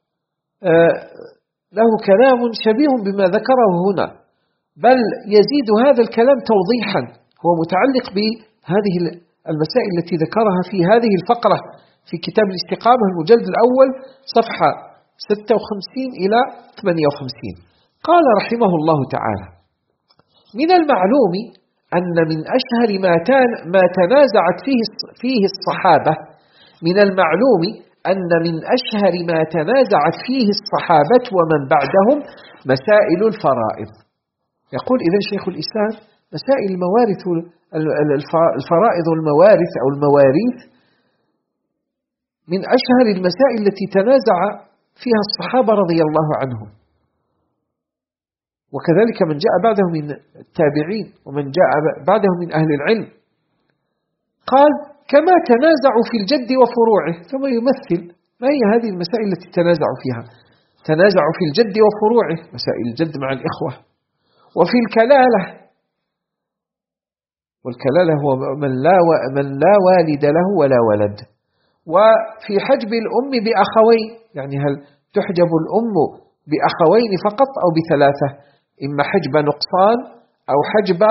له كلام شبيه بما ذكره هنا، بل يزيد هذا الكلام توضيحا، هو متعلق بهذه المسائل التي ذكرها في هذه الفقرة في كتاب الاستقامة المجلد الأول صفحة 56 إلى 58. قال رحمه الله تعالى: من المعلوم أن من أشهر ما تنازعت فيه الصحابة، من المعلوم أن من أشهر ما تنازعت فيه الصحابة ومن بعدهم مسائل الفرائض. يقول إذن شيخ الإسلام: مسائل الموارث، الفرائض والموارث أو المواريث من أشهر المسائل التي تنازع فيها الصحابة رضي الله عنهم، وكذلك من جاء بعدهم من التابعين ومن جاء بعدهم من أهل العلم. قال: كما تنازعوا في الجد وفروعه. ثم يمثل ما هي هذه المسائل التي تنازعوا فيها. تنازعوا في الجد وفروعه، مسائل الجد مع الإخوة، وفي الكلالة، والكلالة هو من لا والد له ولا ولد، وفي حجب الأم بأخوين، يعني هل تحجب الأم بأخوين فقط أو بثلاثة، إما حجب نقصان أو حجب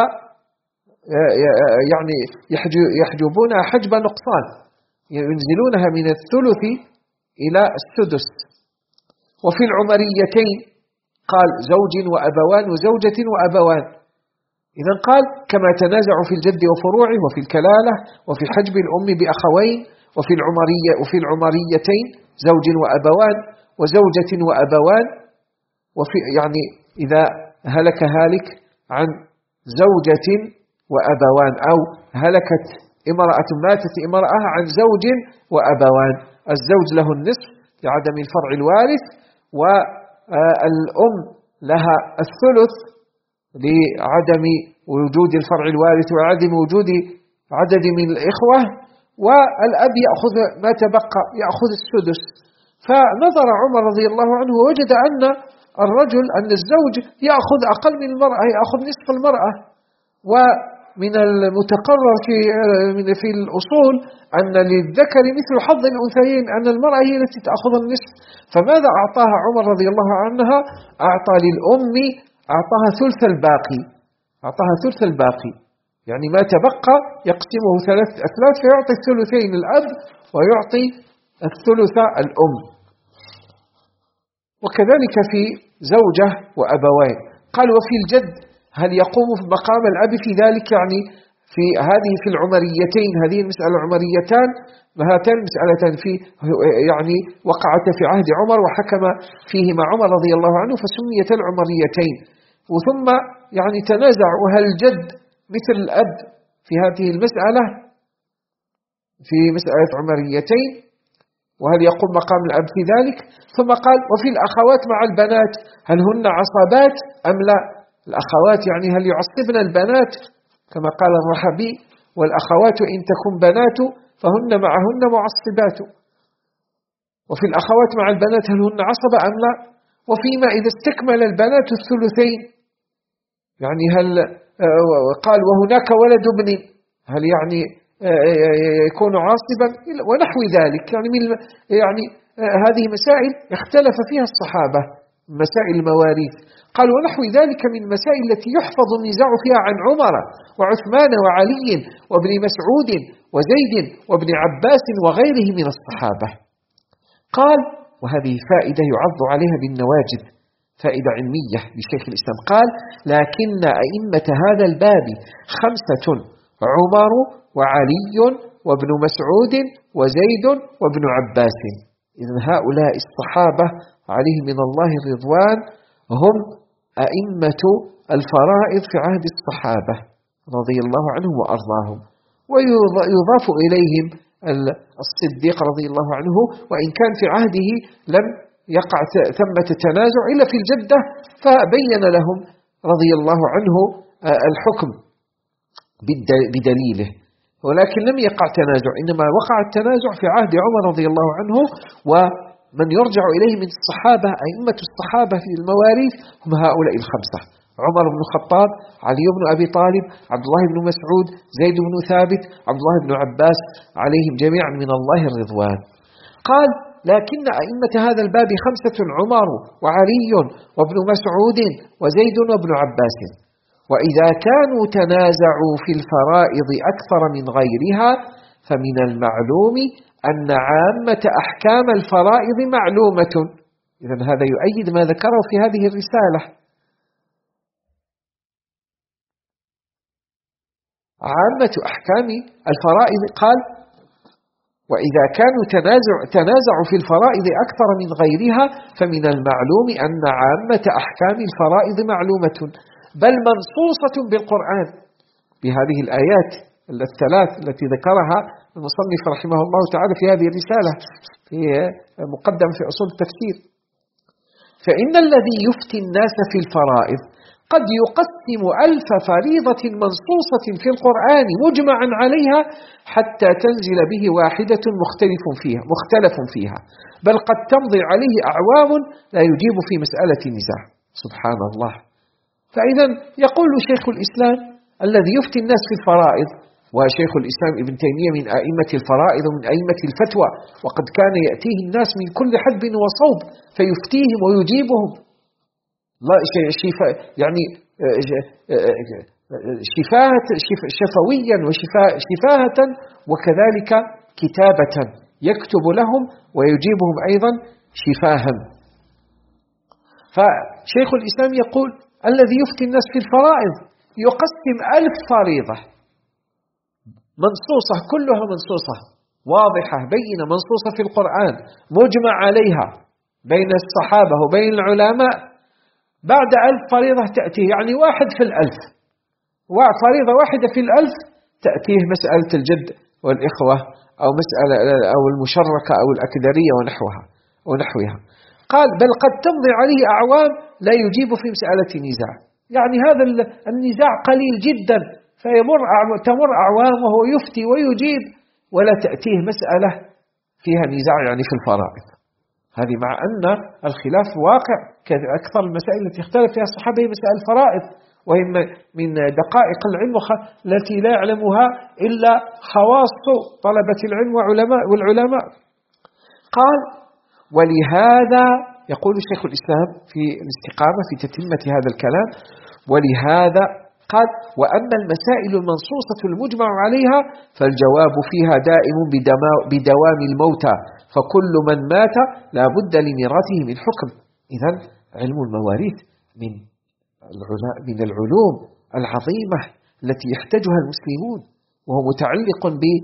يعني يحجبونها حجب نقصان، ينزلونها من الثلث إلى السدس. وفي العمريتين قال: زوج وأبوان وزوجة وأبوان. إذن قال: كما تنازعوا في الجد وفروعه، وفي الكلالة، وفي حجب الأم بأخوين، وفي العمريتين زوج وأبوان وزوجة وأبوان، وفي يعني إذا هلك هالك عن زوجة وأبوان، أو هلكت امرأة، ماتت امرأة عن زوج وأبوان، الزوج له النصف لعدم الفرع الوارث، والأم لها الثلث لعدم وجود الفرع الوارث وعدم وجود عدد من الإخوة، والأب يأخذ ما تبقى، يأخذ السدس. فنظر عمر رضي الله عنه ووجد أن الزوج يأخذ أقل من المرأة، يأخذ نصف المرأة. ومن المتقرر في الأصول أن للذكر مثل حظ الأنثيين، أن المرأة هي التي تأخذ النصف. فماذا أعطاها عمر رضي الله عنها؟ أعطى للأم، أعطاها ثلث الباقي، أعطاها ثلث الباقي، يعني ما تبقى يقسمه ثلاث أثلاث، فيعطي الثلثين الأب ويعطي الثلث الأم. وكذلك في زوجة وأبوين. قال وفي الجد هل يقوم مقام الأب في ذلك؟ يعني في العمريتين، هذه المسألة العمريتان، وهاتان مسألتان يعني وقعت في عهد عمر وحكم فيهما عمر رضي الله عنه فسميت العمريتين. وثم يعني تنازع هل الجد مثل الأب في هذه المسألة، في مسألة عمريتين، وهل يقوم مقام الأب في ذلك؟ ثم قال وفي الأخوات مع البنات هل هن عصبات أم لا؟ الأخوات يعني هل يعصبن البنات كما قال الرحبي والأخوات إن تكن بنات فهن معهن معصبات. وفي الأخوات مع البنات هل هن عصبة أم لا؟ وفيما إذا استكمل البنات الثلثين، يعني هل قال وهناك ولد ابن هل يعني يكون عاصبا ونحو ذلك. يعني هذه مسائل اختلف فيها الصحابة، مسائل المواريث. قال ونحو ذلك من المسائل التي يحفظ النزاع فيها عن عمر وعثمان وعلي وابن مسعود وزيد وابن عباس وغيره من الصحابة. قال وهذه فائدة يعض عليها بالنواجذ، فائدة علمية لشيخ الإسلام. قال لكن أئمة هذا الباب 5: عمر وعلي وابن مسعود وزيد وابن عباس. إذن هؤلاء الصحابة عليهم من الله الرضوان هم أئمة الفرائض في عهد الصحابة رضي الله عنهم وأرضاهم. ويضاف إليهم الصديق رضي الله عنه، وإن كان في عهده لم يقع ثمة تنازع إلا في الجدة، فبين لهم رضي الله عنه الحكم بدليله، ولكن لم يقع تنازع، إنما وقع التنازع في عهد عمر رضي الله عنه. ومن يرجع إليه من الصحابة أئمة الصحابة في المواريث هم هؤلاء 5: عمر بن الخطاب، علي بن أبي طالب، عبد الله بن مسعود، زيد بن ثابت، عبد الله بن عباس، عليهم جميعا من الله الرضوان. قال لكن أئمة هذا الباب 5: عمر وعلي وابن مسعود وزيد وابن عباس. وإذا كانوا تنازعوا في الفرائض أكثر من غيرها فمن المعلوم أن عامة أحكام الفرائض معلومة. إذن هذا يؤيد ما ذكره في هذه الرسالة. عامة أحكام الفرائض قال وإذا كانوا تنازعوا في الفرائض أكثر من غيرها فمن المعلوم أن عامة أحكام الفرائض معلومة، بل منصوصة بالقرآن بهذه الآيات الثلاث التي ذكرها المصنف رحمه الله تعالى في هذه الرسالة في مقدم في أصول التفسير. فإن الذي يفتي الناس في الفرائض قد يقسم 1000 فريضة منصوصة في القرآن مجمعا عليها حتى تنزل به واحدة مختلف فيها، بل قد تمضي عليه أعوام لا يجيب في مسألة النزاع. سبحان الله. فإذا يقول شيخ الإسلام الذي يفتي الناس في الفرائض، وشيخ الإسلام ابن تيمية من أئمة الفرائض ومن أئمة الفتوى، وقد كان يأتيه الناس من كل حدب وصوب فيفتيهم ويجيبهم يعني شفويا وشفاهة، وكذلك كتابة يكتب لهم ويجيبهم أيضا شفاها. فشيخ الإسلام يقول الذي يفتي الناس في الفرائض يقسم 1000 فريضة منصوصة، كلها منصوصة واضحة بينة، منصوصة في القرآن مجمع عليها بين الصحابة وبين العلماء. بعد 1000 فريضة تأتيه يعني 1 في 1000، فريضة واحدة في 1000 تأتيه مسألة الجد والإخوة أو مسألة أو المشركة أو الأكدرية ونحوها. قال بل قد تمضي عليه أعوام لا يجيب في مسألة نزاع، يعني هذا النزاع قليل جدا تمر أعوام وهو يفتي ويجيب ولا تأتيه مسألة فيها نزاع يعني في الفرائض. هذه مع أن الخلاف واقع، أكثر المسائل التي اختلف فيها الصحابة هي مسائل الفرائض، وهي من دقائق العلم التي لا يعلمها إلا خواص طلبة العلم والعلماء. قال: ولهذا يقول شيخ الإسلام في الاستقامة في تتمة هذا الكلام: ولهذا قال: وأما المسائل المنصوصة المجمع عليها فالجواب فيها دائم بدوام الموتى، فكل من مات لا بد لميراثه من حكم. إذن علم المواريث من العلوم العظيمة التي يحتاجها المسلمون، وهو متعلق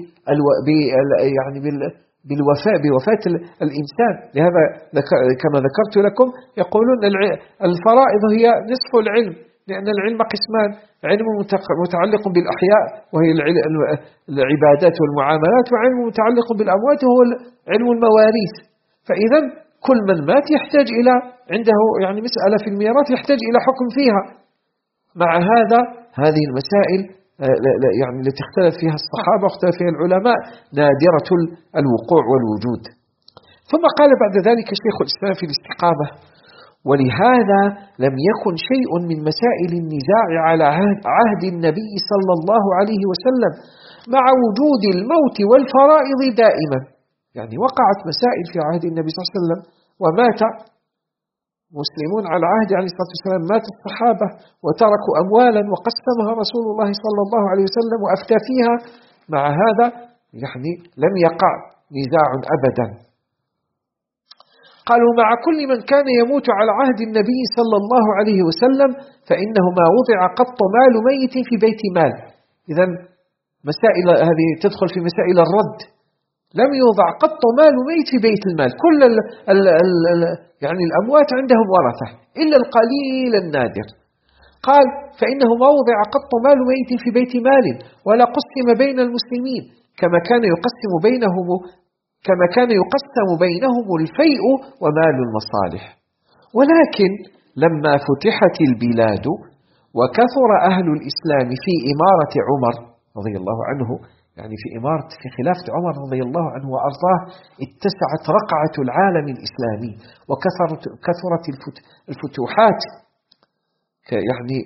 بوفاة الإنسان. لهذا كما ذكرت لكم يقولون الفرائض هي نصف العلم، لأن العلم قسمان: علم متعلق بالأحياء وهي العبادات والمعاملات، وعلم متعلق بالأموات وهو علم المواريث. فإذا كل من مات يحتاج إلى عنده يعني مسألة في الميراث يحتاج إلى حكم فيها. مع هذه المسائل يعني التي اختلف فيها الصحابة واختلف فيها العلماء نادرة الوقوع والوجود. ثم قال بعد ذلك شيخ الإسلام في الاستقامة: ولهذا لم يكن شيء من مسائل النزاع على عهد النبي صلى الله عليه وسلم مع وجود الموت والفرائض دائما. يعني وقعت مسائل في عهد النبي صلى الله عليه وسلم ومات مسلمون على عهد عليه الصلاة والسلام، مات الصحابة وتركوا أموالا وقسمها رسول الله صلى الله عليه وسلم وأفتى فيها. مع هذا يعني لم يقع نزاع أبدا. قالوا: مع كل من كان يموت على عهد النبي صلى الله عليه وسلم فإنه ما وضع قط مال ميت في بيت مال. إذن مسائل هذه تدخل في مسائل الرد. لم يوضع قط مال ميت في بيت المال، كل يعني الأموات عندهم ورثة إلا القليل النادر. قال: فإنه ما وضع قط مال ميت في بيت مال ولا قسم بين المسلمين كما كان يقسم بينهم الفيء ومال المصالح. ولكن لما فتحت البلاد وكثر أهل الإسلام في إمارة عمر رضي الله عنه، يعني في خلافة عمر رضي الله عنه وأرضاه، اتسعت رقعة العالم الإسلامي وكثرت الفتوحات، يعني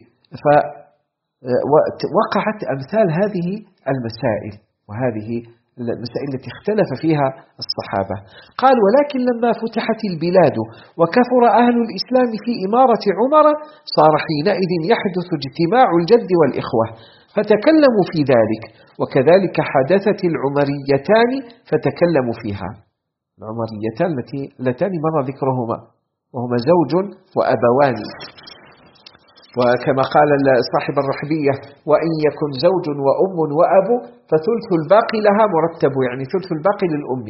وقعت أمثال هذه المسائل وهذه المسائل التي اختلف فيها الصحابة. قال: ولكن لما فتحت البلاد وكثر أهل الإسلام في إمارة عمر صار حينئذ يحدث اجتماع الجد والإخوة فتكلموا في ذلك، وكذلك حدثت العمريتان فتكلموا فيها. العمريتان اللتان مر ذكرهما، وهما زوج وأبوان. وكما قال صاحب الرحبية: وإن يكن زوج وأم وأب فثلث الباقي لها مرتب، يعني ثلث الباقي للأم.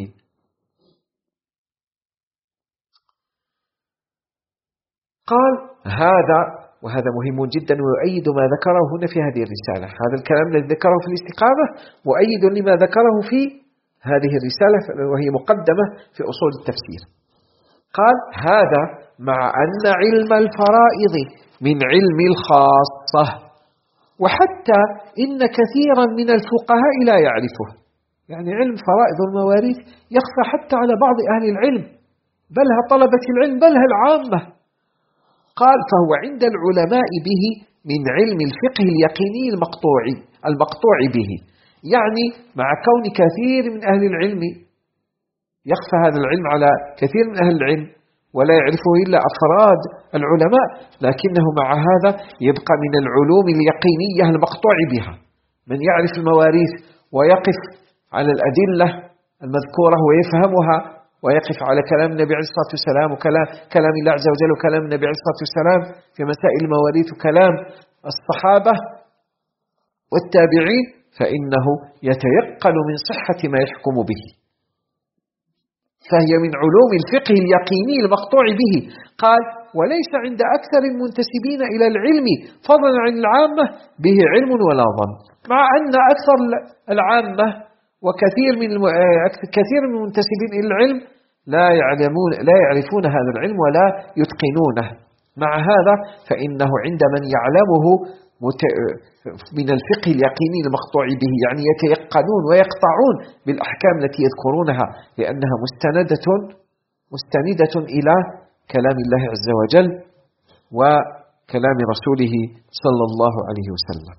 قال: وهذا مهم جدا ويؤيد ما ذكره هنا في هذه الرسالة. هذا الكلام الذي ذكره في الاستقامة مؤيد لما ذكره في هذه الرسالة وهي مقدمة في أصول التفسير. قال: هذا مع أن علم الفرائض من علم الخاصة، وحتى إن كثيرا من الفقهاء لا يعرفه. يعني علم فرائض المواريث يخفى حتى على بعض أهل العلم، بلها طلبة العلم بلها العامة. قال: فهو عند العلماء به من علم الفقه اليقيني المقطوع به. يعني مع كون كثير من أهل العلم يخفى هذا العلم على كثير من أهل العلم ولا يعرفه إلا أفراد العلماء، لكنه مع هذا يبقى من العلوم اليقينية المقطوع بها. من يعرف المواريث ويقف على الأدلة المذكورة ويفهمها ويقف على كلام النبي عليه الصلاة والسلام وكلام الله عز وجل وكلام النبي عليه الصلاة والسلام في مسائل المواريث وكلام الصحابة والتابعين، فإنه يتيقن من صحة ما يحكم به. فهي من علوم الفقه اليقيني المقطوع به. قال: وليس عند أكثر المنتسبين إلى العلم فضلا عن العامة به علم ولا ظن. مع أن أكثر العامة وكثير من المنتسبين إلى العلم لا يعرفون هذا العلم ولا يتقنونه. مع هذا فإنه عند من يعلمه من الفقه اليقيني المقطوع به، يعني يتيقنون ويقطعون بالأحكام التي يذكرونها لأنها مستندة إلى كلام الله عز وجل وكلام رسوله صلى الله عليه وسلم.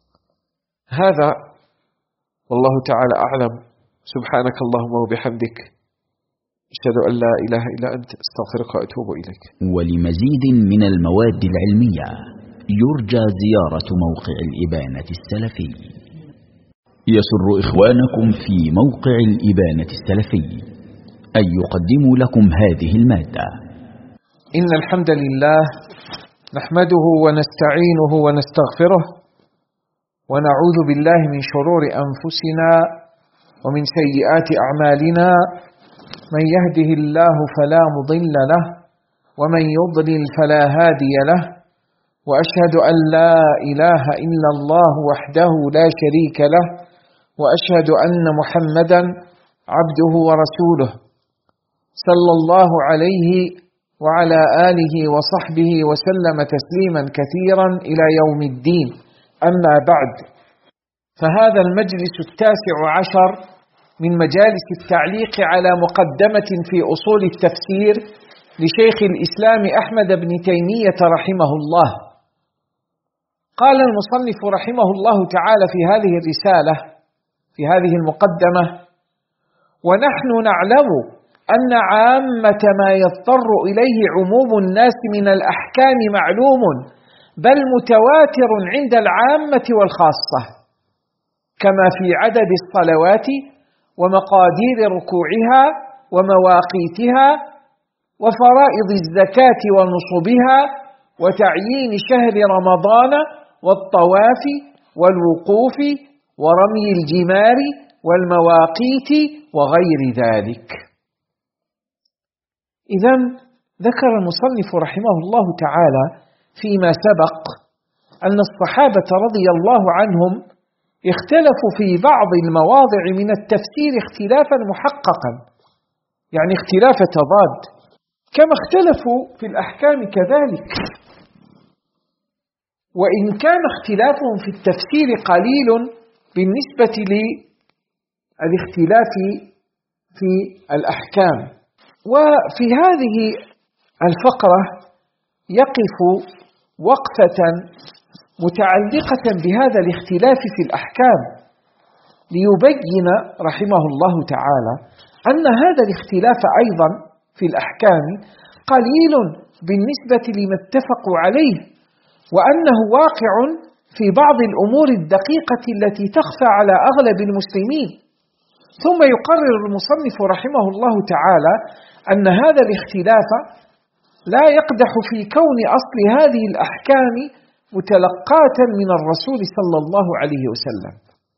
هذا والله تعالى أعلم. سبحانك اللهم وبحمدك، أشهد أن لا إله إلا أنت، أستغفرك وأتوب إليك. ولمزيد من المواد العلمية يرجى زيارة موقع الإبانة السلفي. يسر إخوانكم في موقع الإبانة السلفي أن يقدموا لكم هذه المادة. إن الحمد لله نحمده ونستعينه ونستغفره ونعوذ بالله من شرور أنفسنا ومن سيئات أعمالنا، من يهده الله فلا مضل له ومن يضلل فلا هادي له، وأشهد أن لا إله إلا الله وحده لا شريك له، وأشهد أن محمدا عبده ورسوله صلى الله عليه وعلى آله وصحبه وسلم تسليما كثيرا إلى يوم الدين. أما بعد، فهذا المجلس 19 من مجالس التعليق على مقدمة في أصول التفسير لشيخ الإسلام أحمد بن تيمية رحمه الله. قال المصنف رحمه الله تعالى في هذه الرسالة في هذه المقدمة: ونحن نعلم أن عامة ما يضطر إليه عموم الناس من الأحكام معلوم، بل متواتر عند العامة والخاصة، كما في عدد الصلوات ومقادير ركوعها ومواقيتها وفرائض الزكاة ونصبها وتعيين شهر رمضان والطواف والوقوف ورمي الجمار والمواقيت وغير ذلك. إذن ذكر المصنف رحمه الله تعالى فيما سبق أن الصحابة رضي الله عنهم اختلفوا في بعض المواضع من التفسير اختلافا محققا، يعني اختلاف تضاد، كما اختلفوا في الأحكام كذلك. وإن كان اختلافهم في التفسير قليل بالنسبة للاختلاف في الأحكام. وفي هذه الفقرة يقف وقفة متعلقة بهذا الاختلاف في الأحكام ليبين رحمه الله تعالى أن هذا الاختلاف أيضا في الأحكام قليل بالنسبة لما اتفقوا عليه، وأنه واقع في بعض الأمور الدقيقة التي تخفى على أغلب المسلمين. ثم يقرر المصنف رحمه الله تعالى أن هذا الاختلاف لا يقدح في كون أصل هذه الأحكام متلقاة من الرسول صلى الله عليه وسلم.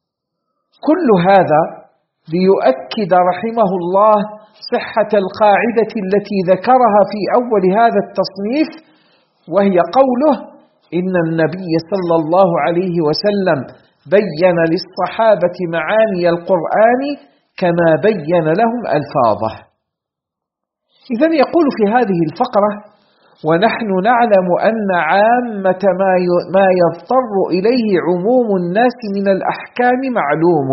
كل هذا ليؤكد رحمه الله صحة القاعدة التي ذكرها في أول هذا التصنيف، وهي قوله: إن النبي صلى الله عليه وسلم بين للصحابة معاني القرآن كما بين لهم ألفاظه. إذن يقول في هذه الفقرة: ونحن نعلم أن عامة ما يضطر إليه عموم الناس من الأحكام معلوم.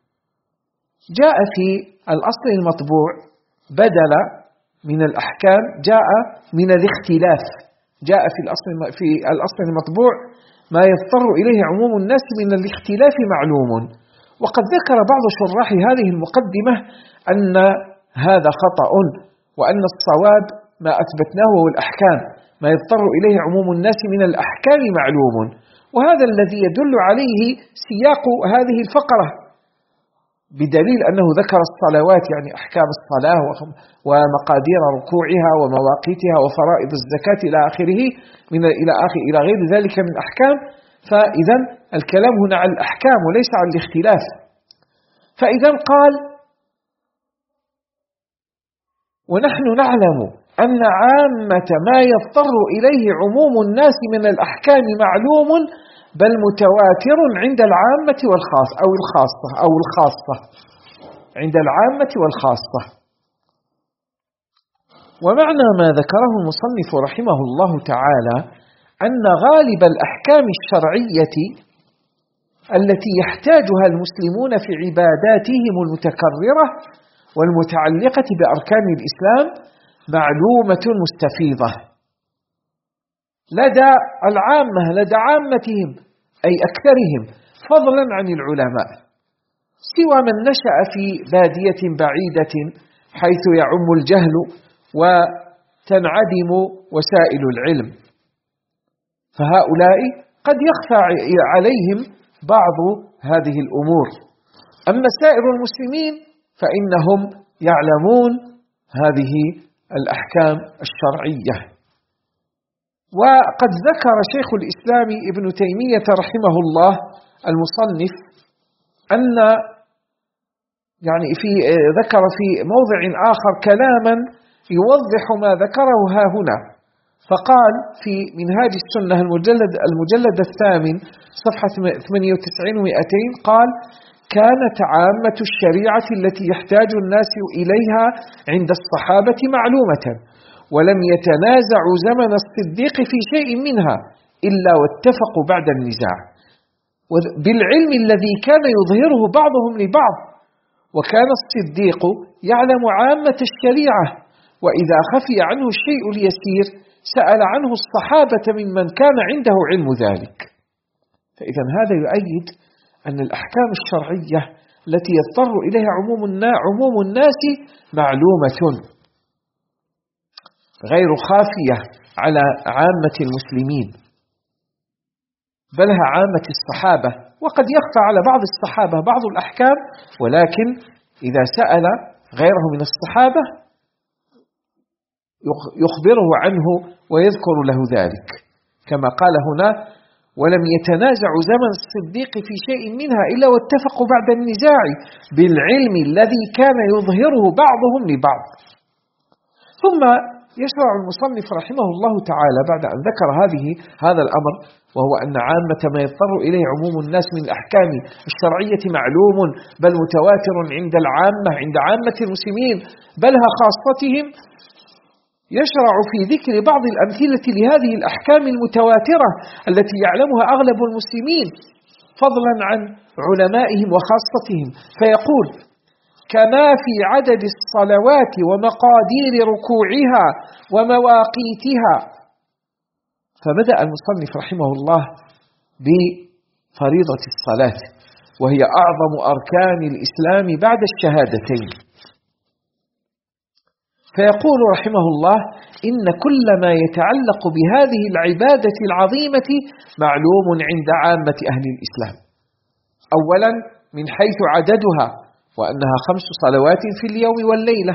جاء في الأصل المطبوع بدل من الأحكام، جاء من الاختلاف، جاء في الأصل المطبوع ما يضطر إليه عموم الناس من الاختلاف معلوم. وقد ذكر بعض شراح هذه المقدمة أن هذا خطأ، وأن الصواب ما أثبتناه هو الأحكام، ما يضطر إليه عموم الناس من الأحكام معلوم. وهذا الذي يدل عليه سياق هذه الفقرة، بدليل أنه ذكر الصلوات، يعني أحكام الصلاة ومقادير ركوعها ومواقيتها وفرائض الزكاة إلى آخره إلى غير ذلك من أحكام. فإذا الكلام هنا عن الأحكام وليس عن الاختلاف. فإذا قال: ونحن نعلم أن عامة ما يضطر إليه عموم الناس من الأحكام معلوم، بل متواتر عند العامة الخاصة عند العامة والخاصة. ومعنى ما ذكره المصنف رحمه الله تعالى أن غالب الأحكام الشرعية التي يحتاجها المسلمون في عباداتهم المتكررة والمتعلقة بأركان الإسلام معلومة مستفيضة لدى العامة، لدى عامتهم أي أكثرهم، فضلا عن العلماء، سوى من نشأ في بادية بعيدة حيث يعم الجهل وتنعدم وسائل العلم، فهؤلاء قد يخفى عليهم بعض هذه الأمور. أما سائر المسلمين فإنهم يعلمون هذه الأحكام الشرعية. وقد ذكر شيخ الإسلام ابن تيمية رحمه الله المصنف أن ذكر في موضع آخر كلاما يوضح ما ذكره ها هنا، فقال في منهاج السنة المجلد الثامن صفحة 98 و200 قال: كانت عامة الشريعة التي يحتاج الناس إليها عند الصحابة معلومة، ولم يتنازعوا زمن الصديق في شيء منها إلا واتفقوا بعد النزاع بالعلم الذي كان يظهره بعضهم لبعض. وكان الصديق يعلم عامة الشريعة، وإذا خفي عنه الشيء اليسير سأل عنه الصحابة ممن كان عنده علم ذلك. فإذا هذا يؤيد أن الأحكام الشرعية التي يضطر إليها عموم الناس معلومة غير خافية على عامة المسلمين، بلها عامة الصحابة، وقد يخفى على بعض الصحابة بعض الأحكام، ولكن إذا سأل غيره من الصحابة يخبره عنه ويذكر له ذلك، كما قال هنا: ولم يتنازعوا زمن الصديق في شيء منها إلا واتفقوا بعد النزاع بالعلم الذي كان يظهره بعضهم لبعض. ثم يشرع المصنف رحمه الله تعالى بعد أن ذكر هذا الأمر، وهو أن عامة ما يضطر إليه عموم الناس من الأحكام الشرعية معلوم بل متواتر عند العامة، عند عامة المسلمين بلها خاصتهم، يشرع في ذكر بعض الأمثلة لهذه الأحكام المتواترة التي يعلمها أغلب المسلمين فضلا عن علمائهم وخاصتهم، فيقول: كما في عدد الصلوات ومقادير ركوعها ومواقيتها. فبدأ المصنف رحمه الله بفريضة الصلاة، وهي أعظم أركان الإسلام بعد الشهادتين، فيقول رحمه الله: إن كل ما يتعلق بهذه العبادة العظيمة معلوم عند عامة أهل الإسلام. أولا من حيث عددها، وأنها 5 صلوات في اليوم والليلة: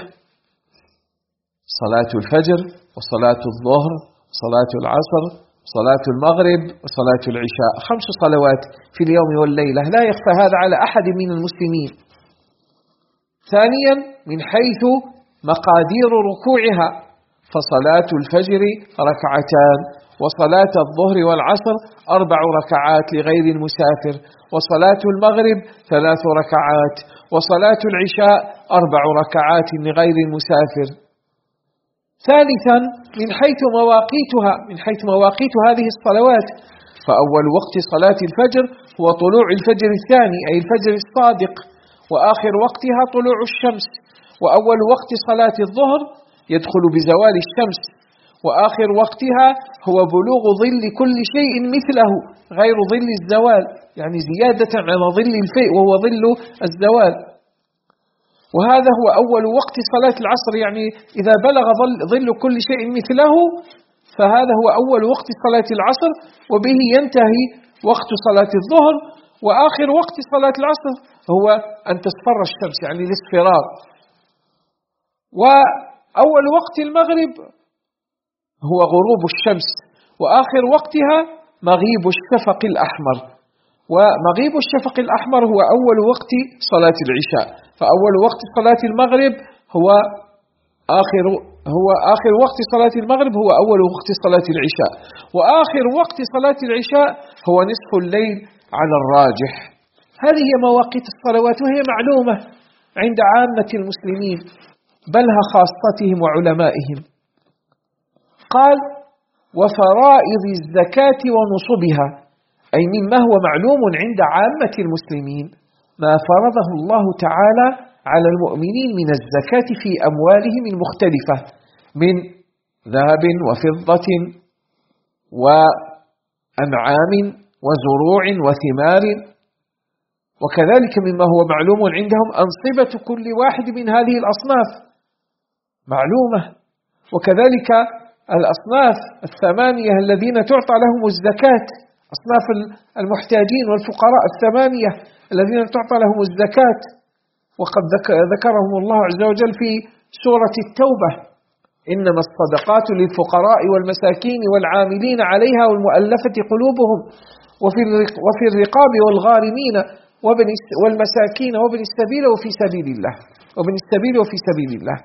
صلاة الفجر وصلاة الظهر وصلاة العصر وصلاة المغرب وصلاة العشاء، 5 صلوات في اليوم والليلة، لا يخفى هذا على أحد من المسلمين. ثانيا من حيث مقادير ركوعها، فصلاة الفجر 2 ركعتان، وصلاة الظهر والعصر 4 ركعات لغير المسافر، وصلاة المغرب 3 ركعات، وصلاة العشاء 4 ركعات لغير المسافر. ثالثا من حيث مواقيت هذه الصلوات، فأول وقت صلاة الفجر هو طلوع الفجر الثاني أي الفجر الصادق، وآخر وقتها طلوع الشمس، وأول وقت صلاة الظهر يدخل بزوال الشمس، وآخر وقتها هو بلوغ ظل كل شيء مثله غير ظل الزوال، يعني زيادة على ظل الفيء وهو ظل الزوال. وهذا هو أول وقت صلاة العصر، يعني إذا بلغ ظل كل شيء مثله فهذا هو أول وقت صلاة العصر، وبه ينتهي وقت صلاة الظهر، وآخر وقت صلاة العصر هو أن تصفر الشمس يعني الاصفرار، وأول وقت المغرب هو غروب الشمس، وآخر وقتها مغيب الشفق الأحمر، ومغيب الشفق الأحمر هو أول وقت صلاة العشاء، فأول وقت صلاة المغرب هو آخر وقت صلاة المغرب هو أول وقت صلاة العشاء، وآخر وقت صلاة العشاء هو نصف الليل على الراجح. هذه هي مواقيت الصلوات، وهي معلومة عند عامة المسلمين بلها خاصتهم وعلمائهم. قال: وفرائض الزكاة ونصبها، أي مما هو معلوم عند عامة المسلمين ما فرضه الله تعالى على المؤمنين من الزكاة في أموالهم المختلفة من ذهب وفضة وأنعام وزروع وثمار، وكذلك مما هو معلوم عندهم أنصبة كل واحد من هذه الأصناف معلومة، وكذلك الأصناف الثمانية الذين تعطى لهم الزكاة، أصناف المحتاجين والفقراء الثمانية الذين تعطى لهم الزكاة، وقد ذكرهم الله عز وجل في سورة التوبة: إنما الصدقات للفقراء والمساكين والعاملين عليها والمؤلفة قلوبهم وفي الرقاب والغارمين والمساكين وابن السبيل وفي سبيل الله وفي سبيل الله،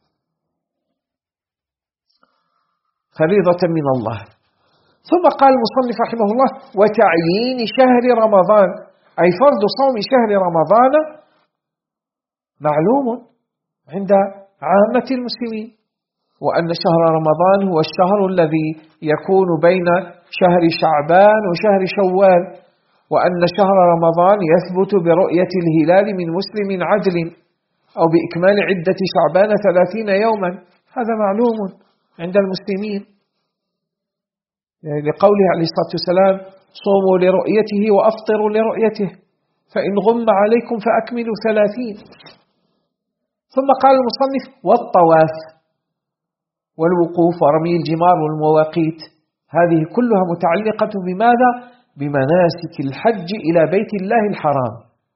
فريضة من الله. ثم قال المصنف رحمه الله: وتعيين شهر رمضان، أي فرض صوم شهر رمضان معلوم عند عامة المسلمين، وأن شهر رمضان هو الشهر الذي يكون بين شهر شعبان وشهر شوال، وأن شهر رمضان يثبت برؤية الهلال من مسلم عدل أو بإكمال عدة شعبان 30 يوما، هذا معلوم عند المسلمين، لقوله عليه الصلاة والسلام: صوموا لرؤيته وأفطروا لرؤيته، فإن غم عليكم فأكملوا 30. ثم قال المصنف: والطواف والوقوف ورمي الجمار والمواقيت، هذه كلها متعلقة بماذا؟ بمناسك الحج إلى بيت الله الحرام.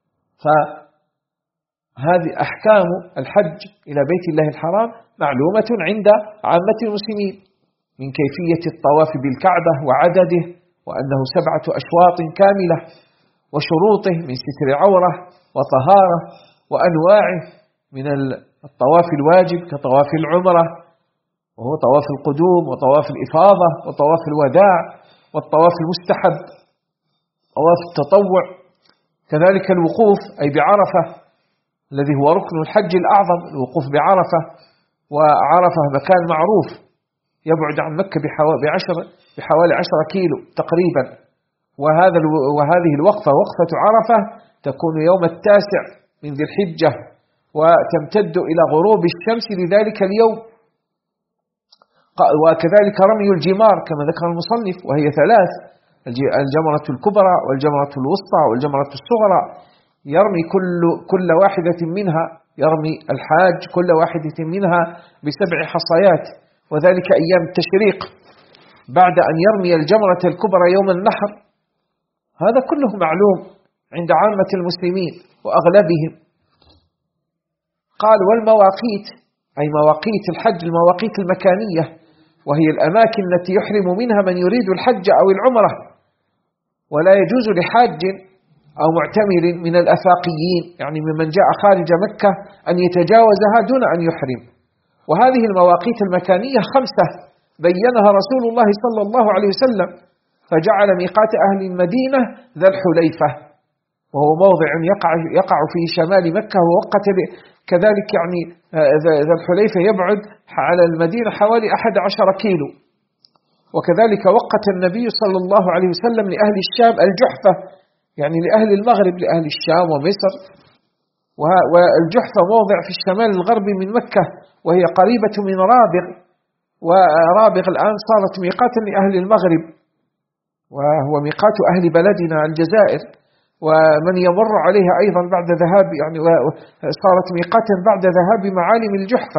فهذه أحكام الحج إلى بيت الله الحرام معلومة عند عامة المسلمين، من كيفية الطواف بالكعبة وعدده، وأنه 7 أشواط كاملة، وشروطه من ستر عورة وطهارة، وأنواعه من الطواف الواجب كطواف العمرة، وهو طواف القدوم وطواف الإفاضة وطواف الوداع والطواف المستحب، طواف التطوع، كذلك الوقوف أي بعرفة الذي هو ركن الحج الأعظم، الوقوف بعرفة، وعرفة مكان معروف يبعد عن مكة بحوالي 10 كيلو تقريبا، وهذه الوقفة وقفة عرفة تكون يوم 9 من ذي الحجة، وتمتد إلى غروب الشمس لذلك اليوم. وكذلك رمي الجمار كما ذكر المصنف، وهي 3: الجمرة الكبرى والجمرة الوسطى والجمرة الصغرى، يرمي كل واحدة منها، يرمي الحاج كل واحدة منها ب7 حصيات، وذلك أيام التشريق بعد أن يرمي الجمرة الكبرى يوم النحر. هذا كله معلوم عند عامة المسلمين وأغلبهم. قال: والمواقيت، أي مواقيت الحج، المواقيت المكانية، وهي الأماكن التي يحرم منها من يريد الحج أو العمرة، ولا يجوز لحاج أو معتمر من الأفاقيين، يعني ممن جاء خارج مكة، أن يتجاوزها دون أن يحرم. وهذه المواقيت المكانية 5 بينها رسول الله صلى الله عليه وسلم، فجعل ميقات أهل المدينة ذا الحليفة، وهو موضع يقع في شمال مكة، ووقت كذلك يعني ذا الحليفة يبعد على المدينة حوالي 11 كيلو. وكذلك وقت النبي صلى الله عليه وسلم لأهل الشام الجحفة، يعني لأهل المغرب، لأهل الشام ومصر. والجحفة موضع في الشمال الغربي من مكة، وهي قريبة من رابغ، ورابغ الآن صارت ميقاتا لأهل المغرب، وهو ميقات أهل بلدنا الجزائر، ومن يمر عليها أيضا بعد ذهاب، يعني صارت ميقاتا بعد ذهاب معالم الجحفة.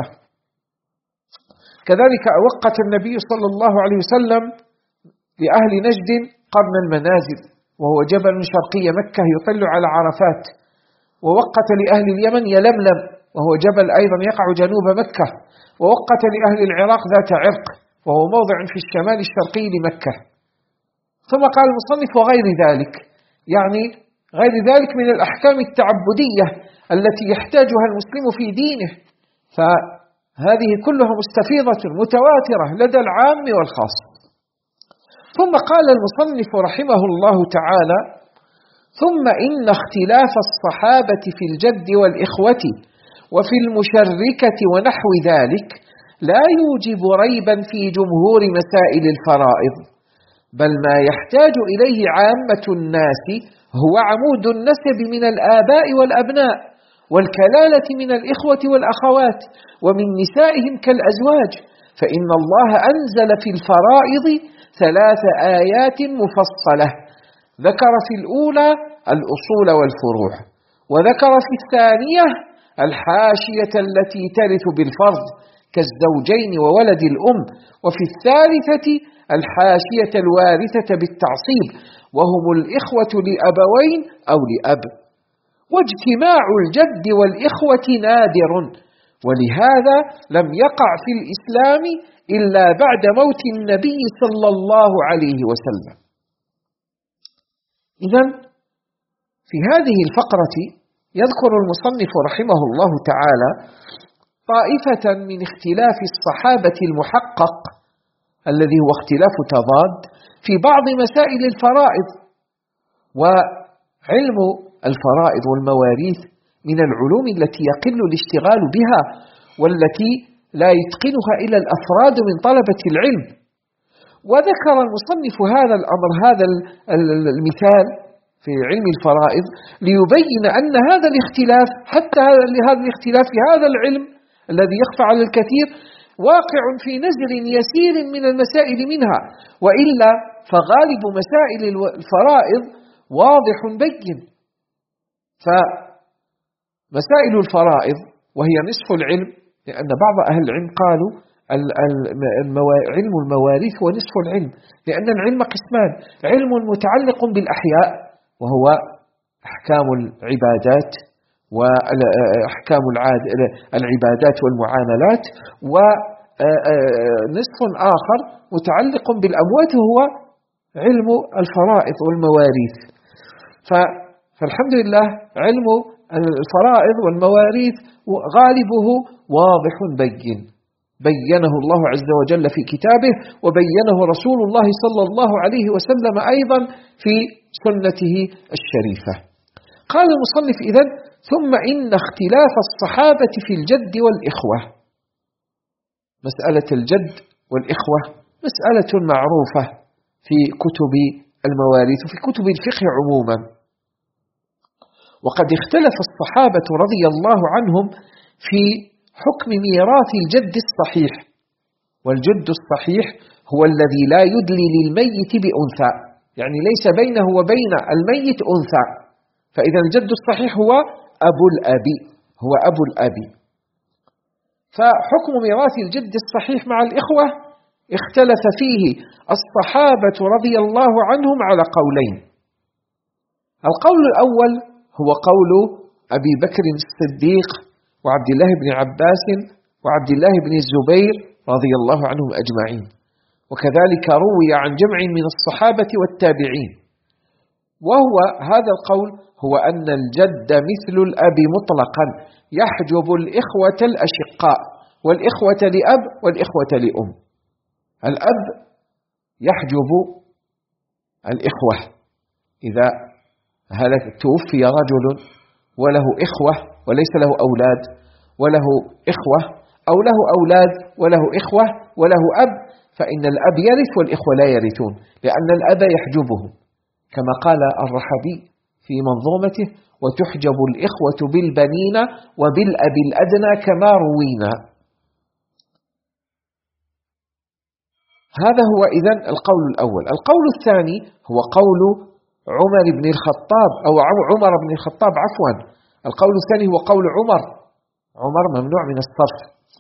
كذلك وقت النبي صلى الله عليه وسلم لأهل نجد قرن المنازل، وهو جبل شرقي مكة يطل على عرفات. ووقت لأهل اليمن يلملم، وهو جبل أيضا يقع جنوب مكة. ووقت لأهل العراق ذات عرق، وهو موضع في الشمال الشرقي لمكة. ثم قال المصنف: وغير ذلك، يعني غير ذلك من الأحكام التعبدية التي يحتاجها المسلم في دينه، فهذه كلها مستفيضة متواترة لدى العام والخاص. ثم قال المصنف رحمه الله تعالى: ثم إن اختلاف الصحابة في الجد والإخوة وفي المشركة ونحو ذلك لا يوجب ريبا في جمهور مسائل الفرائض، بل ما يحتاج إليه عامة الناس هو عمود النسب من الآباء والأبناء، والكلالة من الإخوة والأخوات، ومن نسائهم كالأزواج، فإن الله أنزل في الفرائض 3 آيات مفصلة، ذكر في الأولى الأصول والفروع، وذكر في الثانية الحاشية التي ترث بالفرض كالزوجين وولد الأم، وفي الثالثة الحاشية الوارثة بالتعصيب وهم الإخوة لأبوين أو لأب. واجتماع الجد والإخوة نادر، ولهذا لم يقع في الإسلام إلا بعد موت النبي صلى الله عليه وسلم. إذن في هذه الفقرة يذكر المصنف رحمه الله تعالى طائفة من اختلاف الصحابة المحقق الذي هو اختلاف تضاد في بعض مسائل الفرائض. وعلم الفرائض والمواريث من العلوم التي يقل الاشتغال بها، والتي لا يتقنها إلا الأفراد من طلبة العلم. وذكر المصنف هذا الأمر، هذا المثال في علم الفرائض، ليبين أن هذا الاختلاف، حتى هذا الاختلاف في هذا العلم الذي يخفى على الكثير، واقع في نزر يسير من المسائل منها، وإلا فغالب مسائل الفرائض واضح بين. فمسائل الفرائض وهي نصف العلم، لأن بعض أهل العلم قالوا علم المواريث هو نصف العلم، لأن العلم قسمان: علم متعلق بالأحياء وهو أحكام العبادات وأحكام العبادات والمعاملات، ونصف آخر متعلق بالأموات وهو علم الفرائض والمواريث. فالحمد لله علم الفرائض والمواريث غالبه واضح بينه الله عز وجل في كتابه، وبينه رسول الله صلى الله عليه وسلم أيضا في سنته الشريفة. قال المصنف إذن: ثم إن اختلاف الصحابة في الجد والإخوة. مسألة الجد والإخوة مسألة معروفة في كتب المواريث وفي كتب الفقه عموما، وقد اختلف الصحابة رضي الله عنهم في حكم ميراث الجد الصحيح. والجد الصحيح هو الذي لا يدلي للميت بأنثى، يعني ليس بينه وبين الميت أنثى، فإذا الجد الصحيح هو أبو الأب. فحكم ميراث الجد الصحيح مع الإخوة اختلف فيه الصحابة رضي الله عنهم على قولين. القول الأول هو قول أبي بكر الصديق وعبد الله بن عباس وعبد الله بن الزبير رضي الله عنهم أجمعين، وكذلك روي عن جمع من الصحابة والتابعين. وهو هذا القول هو أن الجد مثل الأب مطلقا، يحجب الإخوة الأشقاء، والإخوة لأب والإخوة لأم. الأب يحجب الإخوة إذا توفي رجل وله إخوة وليس له أولاد، وله إخوة أو له أولاد وله إخوة وله أب، فإن الأب يرث والإخوة لا يرثون، لأن الأب يحجبهم، كما قال الرحبي في منظومته: وتحجب الإخوة بالبنين وبالأب الأدنى كما روينا. هذا هو إذن القول الأول. القول الثاني هو قول عمر بن الخطاب أو عمر بن الخطاب عفوا. القول الثاني هو قول عمر ممنوع من الصرف.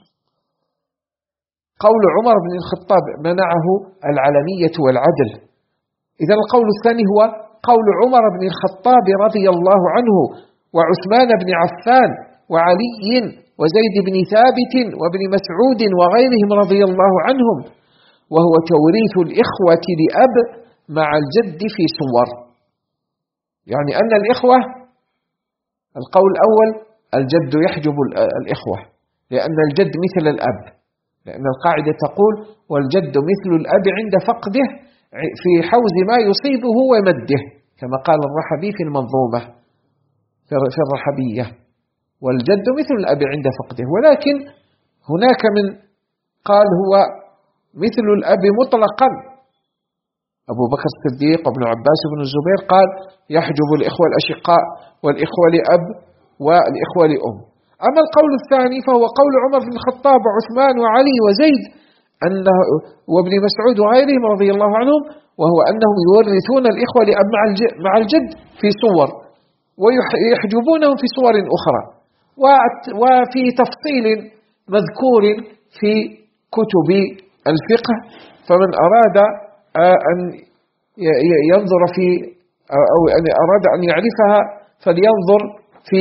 قول عمر بن الخطاب منعه العلنية والعدل. إذن القول الثاني هو قول عمر بن الخطاب رضي الله عنه وعثمان بن عفان وعلي وزيد بن ثابت وابن مسعود وغيرهم رضي الله عنهم، وهو توريث الإخوة لأب مع الجد في صور. يعني أن الإخوة، القول الأول الجد يحجب الإخوة لأن الجد مثل الأب، لأن القاعدة تقول: والجد مثل الأب عند فقده في حوز ما يصيبه ومده، كما قال الرحبي في المنظومة في الرحبية: والجد مثل الأب عند فقده. ولكن هناك من قال هو مثل الأب مطلقا. أبو بكر الصديق وابن عباس وابن الزبير قال يحجب الإخوة الأشقاء والإخوة لأب والإخوة لأم. أما القول الثاني فهو قول عمر بن الخطاب وعثمان وعلي وزيد وابن مسعود وغيرهم رضي الله عنهم، وهو أنهم يورثون الإخوة لأب مع الجد في صور ويحجبونهم في صور أخرى، وفي تفصيل مذكور في كتب الفقه. فمن أراد أن ينظر في أو أن أراد أن يعرفها فلينظر في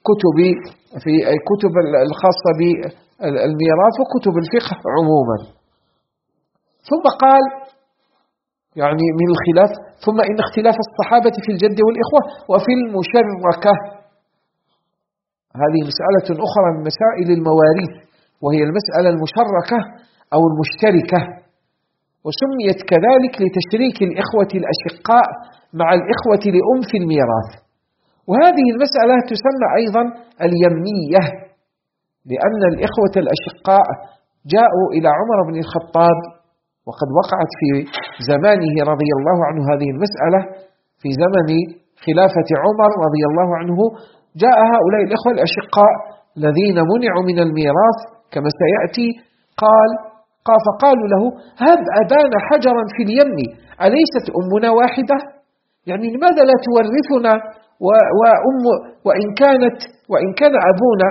كتب الخاصة بالميراث وكتب الفقه عموما. ثم قال يعني من الخلاف ثم إن اختلاف الصحابة في الجد والإخوة وفي المشركة. هذه مسألة أخرى من مسائل المواريث، وهي المسألة المشركة أو المشتركة، وسميت كذلك لتشريك الإخوة الأشقاء مع الإخوة لأم في الميراث. وهذه المسألة تسمى أيضا اليمية، لأن الإخوة الأشقاء جاءوا إلى عمر بن الخطاب، وقد وقعت في زمانه رضي الله عنه هذه المسألة في زمن خلافة عمر رضي الله عنه. جاء هؤلاء الإخوة الأشقاء الذين منعوا من الميراث كما سيأتي، فقالوا له هب أبانا حجرا في اليم أليست أمنا واحدة؟ يعني لماذا لا تورثنا وإن كان أبونا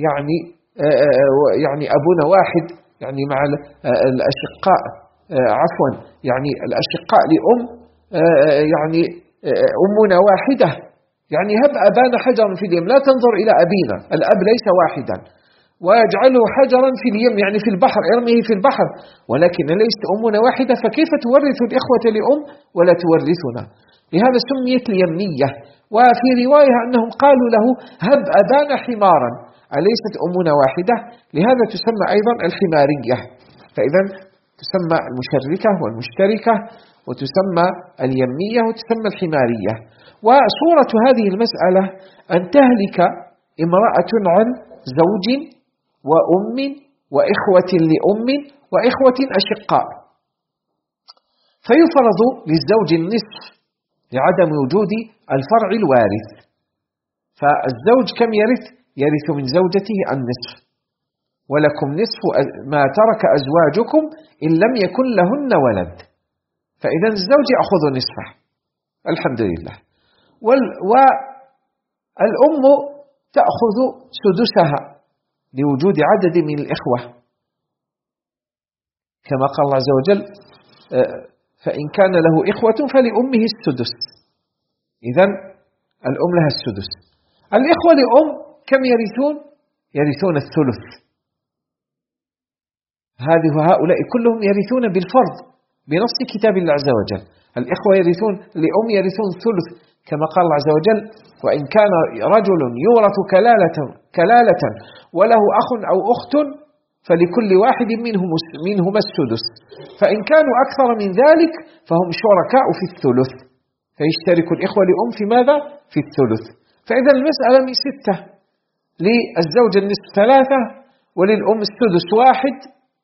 يعني أبونا واحد، يعني مع الأشقاء عفوا يعني الأشقاء لأم يعني أمنا واحدة، يعني هب أبانا حجرا في اليم، لا تنظر إلى أبينا، الأب ليس واحدا، ويجعله حجرا في اليم يعني في البحر، ارميه في البحر، ولكن ليست أمنا واحدة، فكيف تورث الإخوة لأم ولا تورثنا؟ لهذا سميت اليمية. وفي رواية أنهم قالوا له هب أبانا حمارا أليست أمنا واحدة، لهذا تسمى أيضا الحمارية. فإذا تسمى المشركة والمشتركة، وتسمى اليمية، وتسمى الحمارية. وصورة هذه المسألة أن تهلك امرأة عن زوج وأم وإخوة لأم وإخوة أشقاء، فيفرض للزوج النصف لعدم وجود الفرع الوارث. فالزوج كم يرث؟ يرث من زوجته النصف، ولكم نصف ما ترك أزواجكم إن لم يكن لهن ولد. فإذا الزوج يأخذ نصفه الحمد لله، والأم تأخذ سدسها لوجود عدد من الإخوة، كما قال الله عز وجل فإن كان له إخوة فلأمه السدس. إذن الأم لها السدس. الإخوة لأم كم يرثون؟ يرثون الثلث. هؤلاء كلهم يرثون بالفرض بنص كتاب الله عز وجل. الإخوة يرثون لأم يرثون الثلث، كما قال الله عز وجل وإن كان رجل يورث كلالة وله أخ أو أخت فلكل واحد منهما السدس، فإن كانوا أكثر من ذلك فهم شركاء في الثلث، فيشترك الإخوة لأم في ماذا؟ في الثلث. فإذا المسألة من 6، للزوج النصف 3 وللأم السدس 1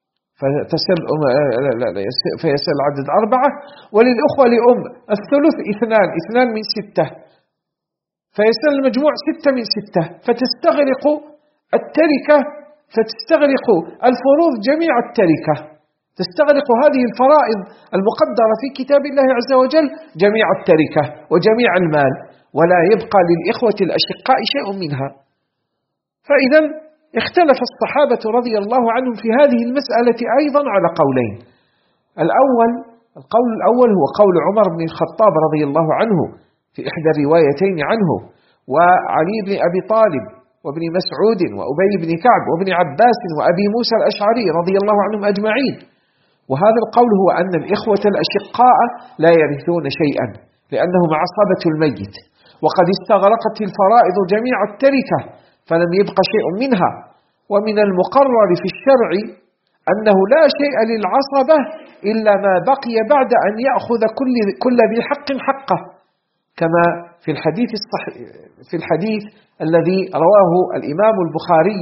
فيصل العدد 4، وللأخوة لأم الثلث 2 من 6 فيصل المجموع 6 من 6، فتستغرق التركة، فتستغرق الفروض جميع التركة، تستغرق هذه الفرائض المقدرة في كتاب الله عز وجل جميع التركة وجميع المال، ولا يبقى للإخوة الأشقاء شيء منها. فإذا اختلف الصحابة رضي الله عنهم في هذه المسألة أيضا على قولين. القول الأول هو قول عمر بن الخطاب رضي الله عنه في إحدى الروايتين عنه، وعلي بن أبي طالب وابن مسعود وأبي بن كعب وابن عباس وأبي موسى الأشعري رضي الله عنهم أجمعين. وهذا القول هو أن الإخوة الأشقاء لا يرثون شيئا لأنهم عصبة الميت، وقد استغرقت الفرائض جميع التركة فلم يبق شيء منها. ومن المقرر في الشرع أنه لا شيء للعصبة إلا ما بقي بعد أن يأخذ كل ذي حق حقه، كما في الحديث الذي رواه الإمام البخاري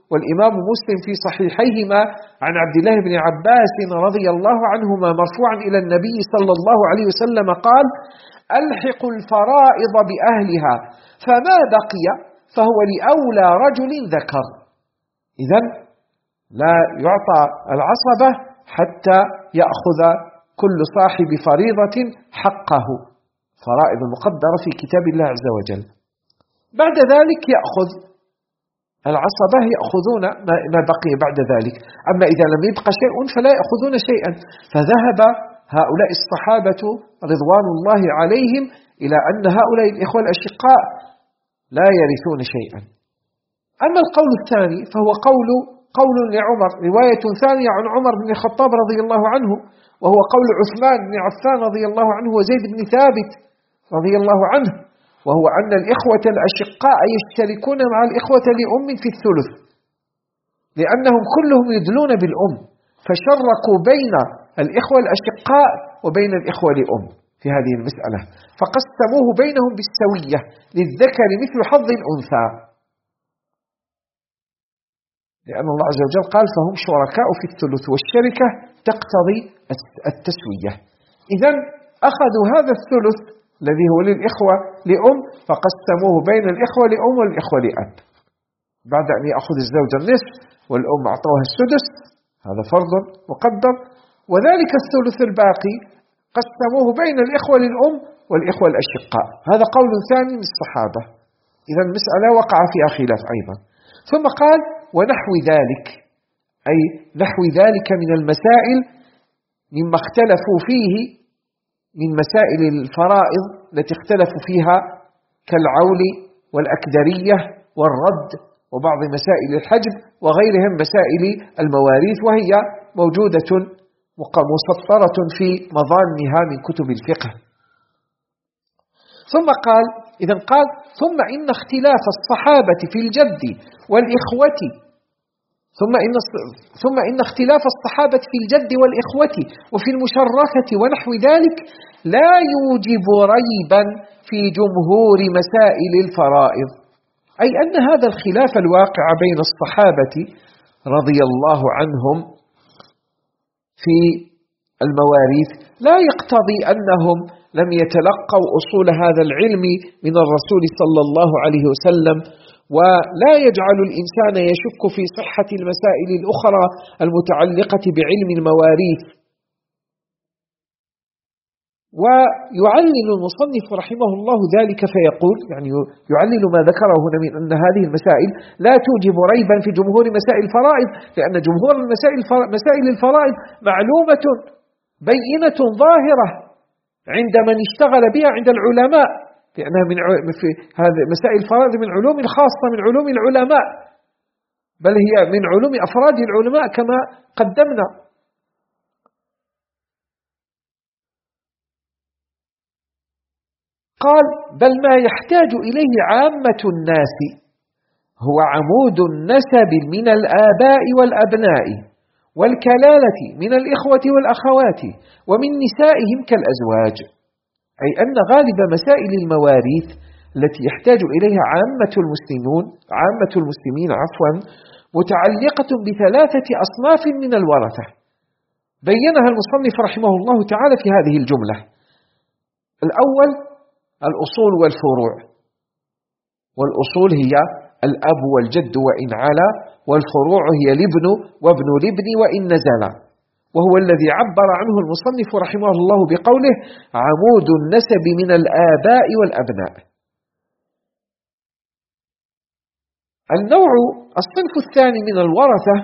والإمام مسلم في صحيحيهما عن عبد الله بن عباس رضي الله عنهما مرفوعا إلى النبي صلى الله عليه وسلم قال: ألحقوا الفرائض بأهلها فما بقي فهو لأولى رجل ذكر. إذن لا يعطى العصبة حتى يأخذ كل صاحب فريضة حقه، فرائض مقدرة في كتاب الله عز وجل. بعد ذلك يأخذ العصبة يأخذون ما بقي بعد ذلك، أما إذا لم يبقى شيء فلا يأخذون شيئا. فذهب هؤلاء الصحابة رضوان الله عليهم إلى أن هؤلاء الإخوة الأشقاء لا يرثون شيئا. أما القول الثاني فهو قول لعمر، رواية ثانية عن عمر بن الخطاب رضي الله عنه، وهو قول عثمان بن عفان رضي الله عنه وزيد بن ثابت رضي الله عنه، وهو أن الإخوة الأشقاء يشتركون مع الإخوة لأم في الثلث، لأنهم كلهم يدلون بالأم، فشركوا بين الإخوة الأشقاء وبين الإخوة لأم في هذه المسألة، فقسموه بينهم بالسوية، للذكر مثل حظ الأنثى، لأن الله عز وجل قال: فهم شركاء في الثلث، والشركة تقتضي التسوية. إذن أخذوا هذا الثلث الذي هو للإخوة لأم فقسموه بين الإخوة لأم والإخوة لأب، بعد أن يأخذ الزوج النصف والأم أعطوها السدس، هذا فرض مقدر، وذلك الثلث الباقي قسموه بين الإخوة للأم والإخوة الأشقاء. هذا قول ثاني للصحابة. إذا المسألة وقع فيها خلاف أيضا. ثم قال: ونحو ذلك، أي نحو ذلك من المسائل مما اختلفوا فيه من مسائل الفرائض التي اختلفوا فيها كالعول والأكدرية والرد وبعض مسائل الحجب وغيرهم مسائل المواريث، وهي موجودة مسطرة في مظانها من كتب الفقه. ثم قال: ثم إن اختلاف الصحابة في الجد والإخوة ثم إن اختلاف الصحابة في الجد والإخوة وفي المشركة ونحو ذلك لا يوجب ريبا في جمهور مسائل الفرائض، أي أن هذا الخلاف الواقع بين الصحابة رضي الله عنهم في المواريث لا يقتضي أنهم لم يتلقوا أصول هذا العلم من الرسول صلى الله عليه وسلم، ولا يجعل الإنسان يشك في صحة المسائل الأخرى المتعلقة بعلم المواريث. ويعلل المصنف رحمه الله ذلك فيقول، يعني يعلل ما ذكره هنا من أن هذه المسائل لا توجب ريبا في جمهور مسائل الفرائض، لأن جمهور مسائل الفرائض معلومة بينة ظاهرة عند من اشتغل بها عند العلماء، لأنها في هذه مسائل الفرائض من علوم خاصة من علوم العلماء، بل هي من علوم أفراد العلماء كما قدمنا. قال: بل ما يحتاج إليه عامة الناس هو عمود النسب من الآباء والأبناء والكلالة من الإخوة والأخوات ومن نسائهم كالأزواج، أي أن غالب مسائل المواريث التي يحتاج إليها عامة المسلمين متعلقة بثلاثة أصناف من الورثة، بينها المصنف رحمه الله تعالى في هذه الجملة. الأول الأصول والفروع، والأصول هي الأب والجد وإن علا، والفروع هي الابن وابن الابن وإن نزل، وهو الذي عبر عنه المصنف رحمه الله بقوله: عمود النسب من الآباء والأبناء. الصنف الثاني من الورثة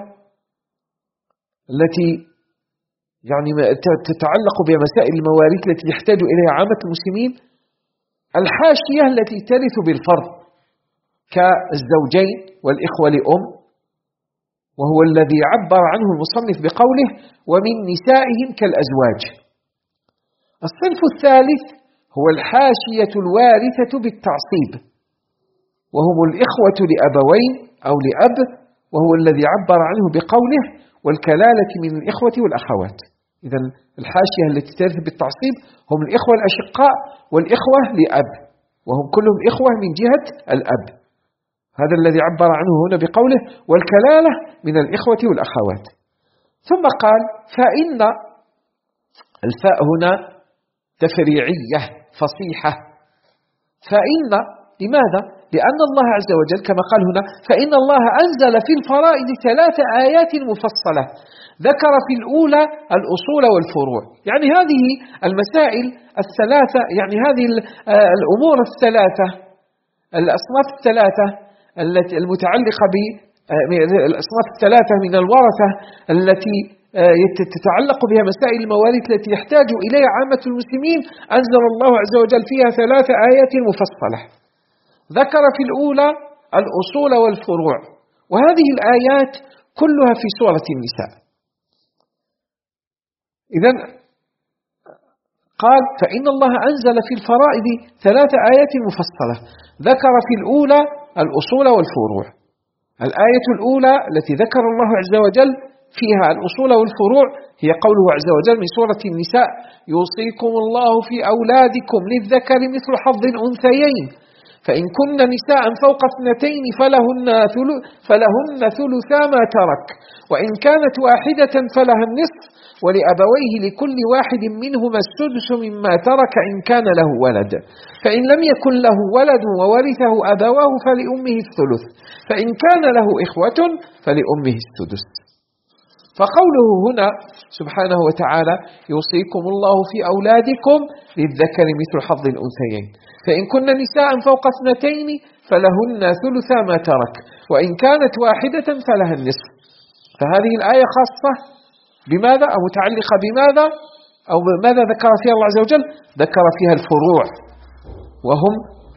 التي يعني تتعلق بمسائل المواريث التي يحتاج إليها عامة المسلمين، الحاشية التي ترث بالفرض كالزوجين والإخوة لأم، وهو الذي عبر عنه المصنف بقوله: ومن نسائهم كالأزواج. الصنف الثالث هو الحاشية الوارثة بالتعصيب، وهم الإخوة لأبوين أو لأب، وهو الذي عبر عنه بقوله: والكلالة من الإخوة والأخوات. إذن الحاشية التي ترث بالتعصيب هم الإخوة الأشقاء والإخوة لأب، وهم كلهم إخوة من جهة الأب. هذا الذي عبر عنه هنا بقوله والكلالة من الإخوة والأخوات. ثم قال فإن الفاء هنا تفريعية فصيحة. فإن لماذا؟ لأن الله عز وجل كما قال هنا فإن الله أنزل في الفرائض 3 آيات مفصلة ذكر في الأولى الأصول والفروع. يعني هذه المسائل الثلاثة، يعني هذه الأمور الثلاثة، الأصناف الثلاثة التي المتعلقة بالأصناف الثلاثة من الورثة التي تتعلق بها مسائل المواريث التي يحتاج إليها عامة المسلمين، أنزل الله عز وجل فيها 3 آيات مفصلة. ذكر في الأولى الأصول والفروع، وهذه الآيات كلها في سورة النساء. إذن قال فإن الله أنزل في الفرائض 3 آيات مفصلة ذكر في الأولى الأصول والفروع. الآية الأولى التي ذكر الله عز وجل فيها الأصول والفروع هي قوله عز وجل من سورة النساء يوصيكم الله في أولادكم للذكر مثل حظ الأنثيين فإن كن نساء فوق 2 فلهن ثلثا ما ترك وإن كانت واحدة فلها النصف ولأبويه لكل واحد منهما السدس مما ترك إن كان له ولد فإن لم يكن له ولد وورثه أبواه فلأمه الثلث فإن كان له إخوة فلأمه السدس. فقوله هنا سبحانه وتعالى يوصيكم الله في أولادكم للذكر مثل حظ الأنثيين فإن كن نساء فوق 2 فلهن ثلثا ما ترك وإن كانت واحدة فلها النصف. فهذه الآية خاصة بماذا أو متعلقة بماذا أو ماذا ذكر فيها الله عز وجل؟ ذكر فيها الفروع وهم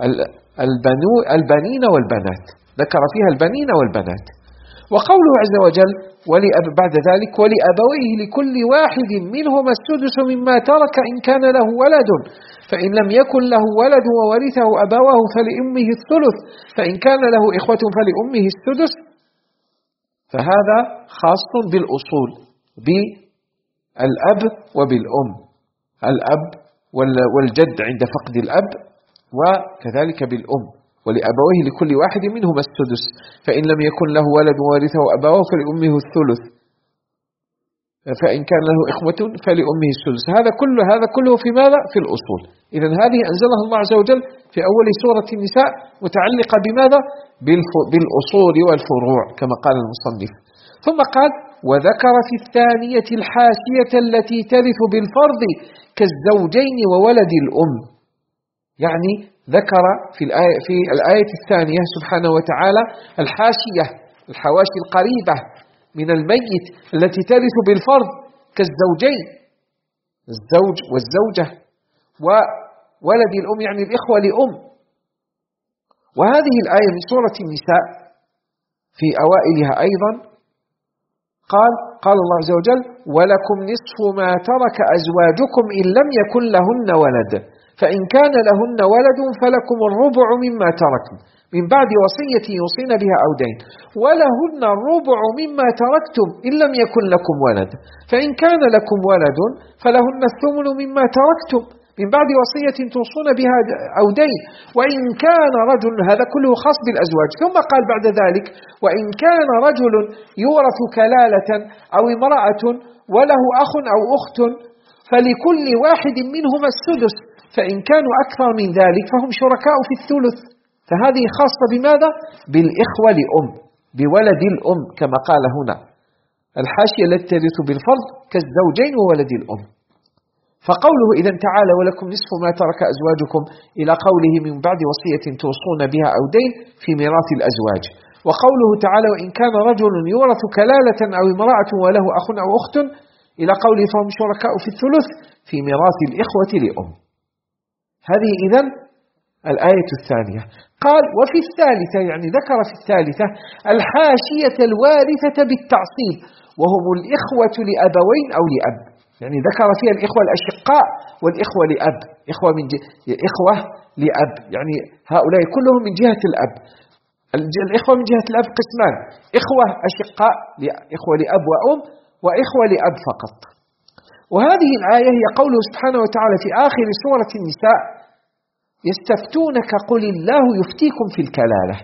البنين والبنات، ذكر فيها البنين والبنات. وقوله عز وجل بعد ذلك ولأبويه لكل واحد منهما السدس مما ترك إن كان له ولد فإن لم يكن له ولد وورثه أبواه فلأمه الثلث فإن كان له إخوة فلأمه السدس. فهذا خاص بالأصول بالأب وبالأم، الأب والجد عند فقد الأب وكذلك بالأم. ولأبويه لكل واحد منهما السدس فإن لم يكن له ولد وورثه أبواه فلأمه الثلث فإن كان له إخوة فلأمه السدس. هذا كله في ماذا؟ في الأصول. إذن هذه أنزلها الله عز وجل في أول سورة النساء متعلقة بماذا؟ بالأصول والفروع كما قال المصنف. ثم قال وذكر في الثانية الحاشية التي ترث بالفرض كالزوجين وولد الأم. يعني ذكر في الآية الثانية سبحانه وتعالى الحاشية، الحواشي القريبة من الميت التي ترث بالفرض كالزوجين، الزوج والزوجة، وولد الأم يعني الإخوة لأم. وهذه الآية من سورة النساء في أوائلها أيضا قال الله عز وجل ولكم نصف ما ترك أزواجكم إن لم يكن لهن ولد فإن كان لهن ولد فلكم الربع مما تركتم من بعد وصية يوصين بها أو دين ولهن الربع مما تركتم إن لم يكن لكم ولد فإن كان لكم ولد فلهن الثمن مما تركتم من بعد وصية توصون بها أو دين وإن كان رجل، هذا كله خاص بالأزواج. ثم قال بعد ذلك وإن كان رجل يورث كلالة أو امرأة وله أخ أو أخت فلكل واحد منهما السدس فإن كانوا أكثر من ذلك فهم شركاء في الثلث. فهذه خاصة بماذا؟ بالإخوة لأم، بولد الأم كما قال هنا الحاشية التي ترث بالفرض كالزوجين وولد الأم. فقوله إذن تعالى ولكم نصف ما ترك أزواجكم إلى قوله من بعد وصية توصون بها أو دين في ميراث الأزواج. وقوله تعالى وإن كان رجل يورث كلالة أو امرأة وله أخ أو أخت إلى قوله فهم شركاء في الثلث في ميراث الإخوة لأم. هذه إذن الآية الثانية. قال وفي الثالثة يعني ذكر في الثالثة الحاشية الوارثة بالتعصيب وهم الإخوة لأبوين أو لأب. يعني ذكر فيها الإخوة الأشقاء والإخوة لأب، إخوة لأب يعني هؤلاء كلهم من جهة الأب. الإخوة من جهة الأب قسمان، إخوة أشقاء إخوة لأب وأم وإخوة لأب فقط. وهذه الآية هي قوله سبحانه وتعالى في آخر سورة النساء يستفتونك قل الله يفتيكم في الكلالة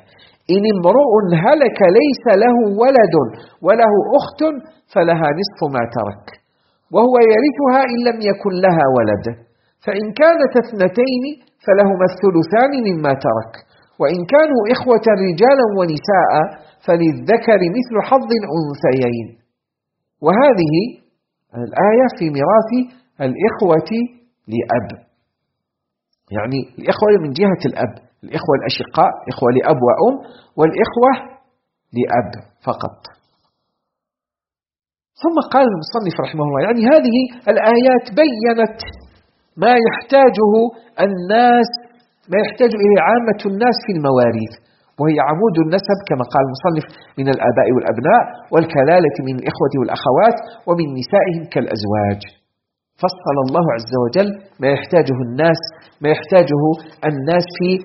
إن امرؤ هلك ليس له ولد وله أخت فلها نصف ما ترك وهو يرثها إن لم يكن لها ولد، فإن كانت اثنتين فلهما الثلثان مما ترك، وإن كانوا إخوة رجالا ونساء فللذكر مثل حظ الأنثيين. وهذه الآية في ميراث الإخوة لأب، يعني الإخوة من جهة الأب، الإخوة الأشقاء، إخوة لأب وأم، والإخوة لأب فقط. ثم قال المصنف رحمه الله، يعني هذه الآيات بيّنت ما يحتاجه الناس، ما يحتاج إليه عامة الناس في المواريث، وهي عمود النسب كما قال المصنف من الآباء والأبناء، والكلالة من الإخوة والأخوات، ومن نسائهم كالأزواج. فصل الله عز وجل ما يحتاجه الناس، ما يحتاجه الناس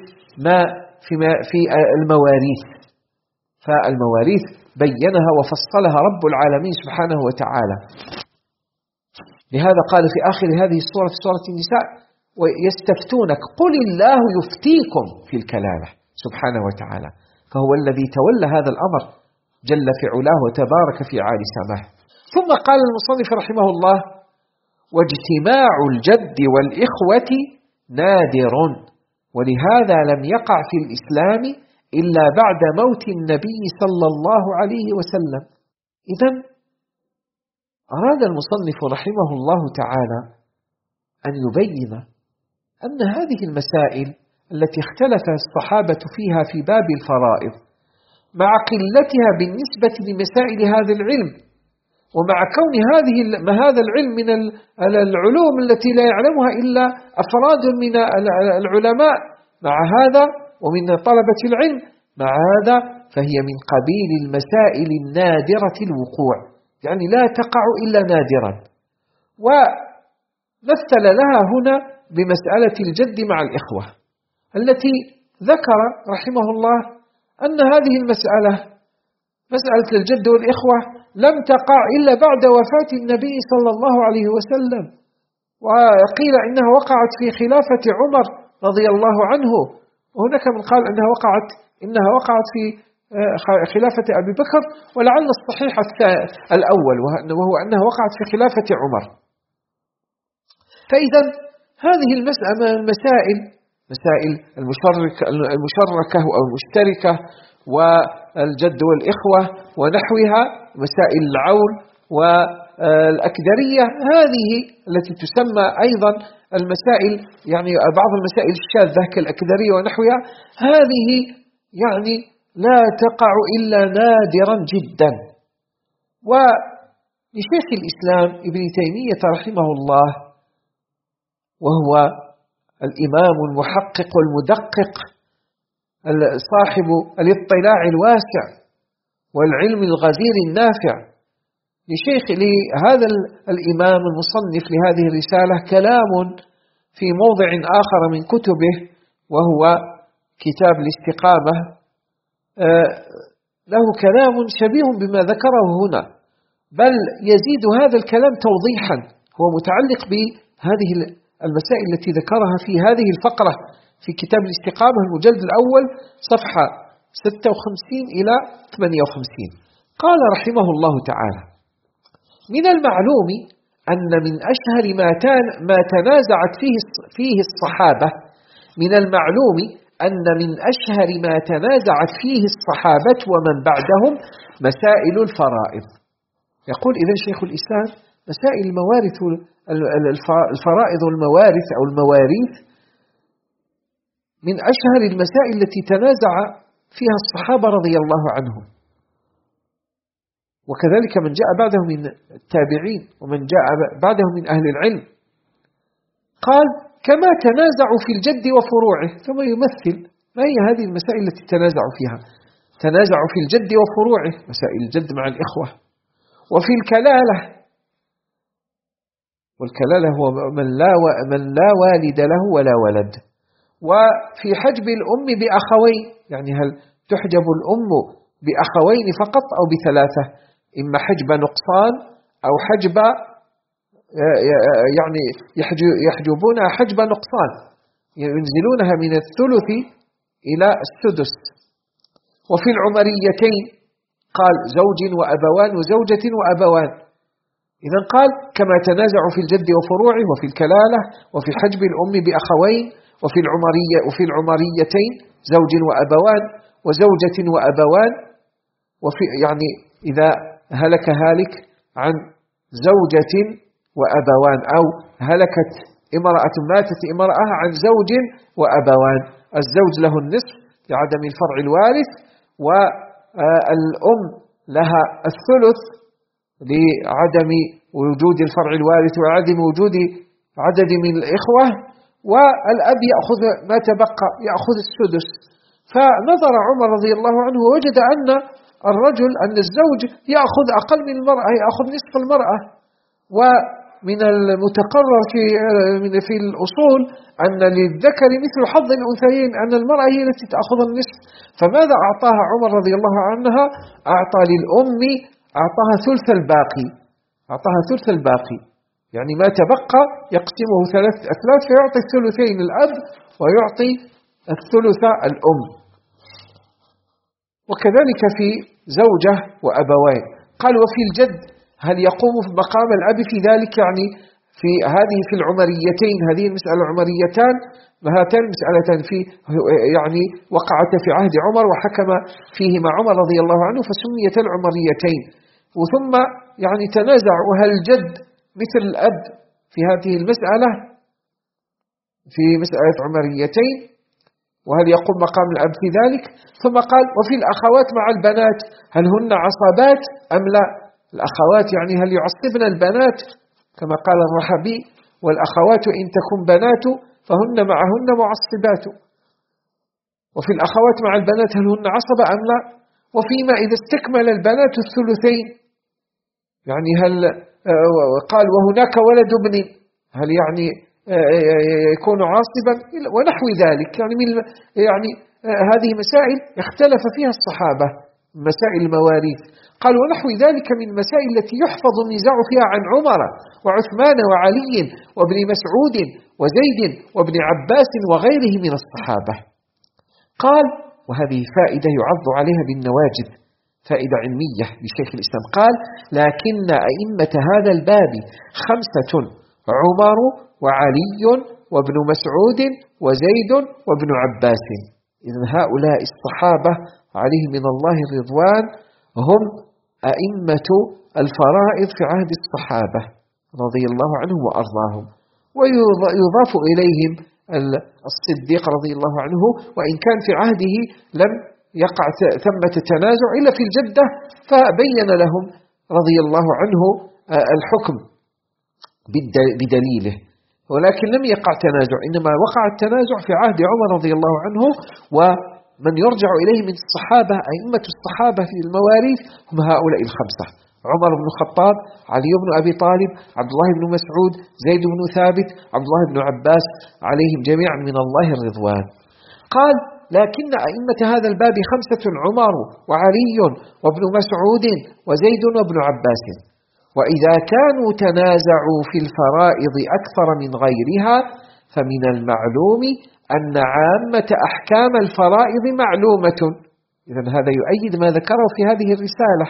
في المواريث. فالمواريث بينها وفصلها رب العالمين سبحانه وتعالى. لهذا قال في آخر هذه السورة في سورة النساء: ويستفتونك قل الله يفتيكم في الكلالة سبحانه وتعالى، فهو الذي تولى هذا الأمر جل في علاه وتبارك في عالي سماه. ثم قال المصنف رحمه الله: واجتماع الجد والإخوة نادر، ولهذا لم يقع في الإسلام إلا بعد موت النبي صلى الله عليه وسلم. إذن أراد المصنف رحمه الله تعالى أن يبين أن هذه المسائل التي اختلف الصحابة فيها في باب الفرائض، مع قلتها بالنسبة لمسائل هذا العلم، ومع كون هذا العلم من العلوم التي لا يعلمها إلا أفراد من العلماء، مع هذا ومن طلبة العلم، مع هذا فهي من قبيل المسائل النادرة الوقوع، يعني لا تقع إلا نادرا. ومثل لها هنا بمسألة الجد مع الإخوة، التي ذكر رحمه الله أن هذه المسألة، مسألة الجد والإخوة، لم تقع إلا بعد وفاة النبي صلى الله عليه وسلم، وقيل إنها وقعت في خلافة عمر رضي الله عنه، وهناك من قال إنها وقعت في خلافة أبي بكر، ولعل الصحيح الأول وهو أنها وقعت في خلافة عمر. فإذا هذه المسائل، مسائل المشركة أو المشتركة والجد والإخوة ونحوها، مسائل العول والأكدرية، هذه التي تسمى أيضا المسائل، يعني بعض المسائل الشاذة كالأكدرية ونحوها، هذه يعني لا تقع إلا نادرا جدا. ولشيخ الإسلام ابن تيمية رحمه الله، وهو الإمام المحقق المدقق صاحب الاطلاع الواسع والعلم الغزير النافع، لهذا الإمام المصنف لهذه الرسالة كلام في موضع آخر من كتبه، وهو كتاب الاستقامة، له كلام شبيه بما ذكره هنا، بل يزيد هذا الكلام توضيحا، هو متعلق بهذه المسائل التي ذكرها في هذه الفقرة في كتاب الاستقامة المجلد الأول صفحة 56 إلى 58. قال رحمه الله تعالى: من المعلوم أن من أشهر ما تنازعت فيه الصحابة، من المعلوم أن من أشهر ما تنازعت فيه الصحابة ومن بعدهم مسائل الفرائض. يقول إذن شيخ الإسلام: مسائل الموارث، الفرائض والموارث أو المواريث من أشهر المسائل التي تنازع فيها الصحابة رضي الله عنهم، وكذلك من جاء بعدهم من التابعين ومن جاء بعدهم من أهل العلم. قال: كما تنازعوا في الجد وفروعه. ثم يمثل ما هي هذه المسائل التي تنازعوا فيها. تنازعوا في الجد وفروعه، مسائل الجد مع الإخوة، وفي الكلالة، والكلالة هو من لا والد له ولا ولد، وفي حجب الأم بأخوين، يعني هل تحجب الأم بأخوين فقط أو بثلاثة، إما حجب نقصان أو حجب، يعني يحجبونها حجب نقصان، ينزلونها من الثلث إلى السدس. وفي العمريتين قال زوج وأبوان وزوجة وأبوان. إذن قال كما تنازعوا في الجد وفروعه وفي الكلالة وفي حجب الأم بأخوين وفي العمريتين زوج وأبوان وزوجة وأبوان. وفي يعني إذا هلك هالك عن زوجة وأبوان أو هلكت امرأة ماتت امرأة عن زوج وأبوان، الزوج له النصف لعدم الفرع الوارث، والأم لها الثلث لعدم وجود الفرع الوارث وعدم وجود عدد من الإخوة، والأب يأخذ ما تبقى يأخذ السدس. فنظر عمر رضي الله عنه ووجد أن الزوج يأخذ أقل من المرأة، يأخذ نصف المرأة، ومن المتقرر في الأصول أن للذكر مثل حظ الأنثيين، أن المرأة هي التي تأخذ النصف. فماذا أعطاها عمر رضي الله عنها؟ أعطى للأم أعطاها ثلث الباقي، يعني ما تبقى يقسمه 3 أثلاث فيعطي الثلثين الأب ويعطي الثلث الأم. وكذلك في زوجة وأبوين. قال وفي الجد هل يقوم مقام الأب في ذلك؟ يعني في العمريتين، هذه المسألة العمريتان هاتان مسألتان يعني وقعت في عهد عمر وحكم فيهما عمر رضي الله عنه فسميت العمريتين. وثم يعني تنازعوا هل الجد مثل الأب في هذه المسألة في مسألة عمريتين، وهل يقوم مقام الأب في ذلك؟ ثم قال وفي الأخوات مع البنات هل هن عصبات أم لا؟ الأخوات يعني هل يعصبن البنات كما قال الرحبي والأخوات إن تكن بنات فهن معهن معصبات. وفي الأخوات مع البنات هل هن عصبة أم لا؟ وفيما إذا استكمل البنات الثلثين يعني هل قال وهناك ولد ابن هل يعني يكون عاصبا ونحو ذلك. يعني هذه مسائل اختلف فيها الصحابة، مسائل المواريث. قال ونحو ذلك من المسائل التي يحفظ النزاع فيها عن عمر وعثمان وعلي وابن مسعود وزيد وابن عباس وغيره من الصحابة. قال وهذه فائدة يعض عليها بالنواجذ، فائدة علمية لشيخ الإسلام. قال لكن أئمة هذا الباب 5: عمر وعلي وابن مسعود وزيد وابن عباس. إذن هؤلاء الصحابة عليهم من الله الرضوان هم أئمة الفرائض في عهد الصحابة رضي الله عنهم وأرضاهم. ويضاف إليهم الصديق رضي الله عنه، وإن كان في عهده لم يقع ثمة تنازع إلا في الجدة فبين لهم رضي الله عنه الحكم بدليله، ولكن لم يقع تنازع، إنما وقع التنازع في عهد عمر رضي الله عنه. ومن يرجع إليه من الصحابة أئمة الصحابة في المواريث هم هؤلاء 5: عمر بن الخطاب، علي بن أبي طالب، عبد الله بن مسعود، زيد بن ثابت، عبد الله بن عباس عليهم جميعا من الله الرضوان. قال لكن أئمة هذا الباب 5: عمر وعلي وابن مسعود وزيد وابن عباس. وإذا كانوا تنازعوا في الفرائض أكثر من غيرها فمن المعلوم أن عامة أحكام الفرائض معلومة. إذن هذا يؤيد ما ذكره في هذه الرسالة.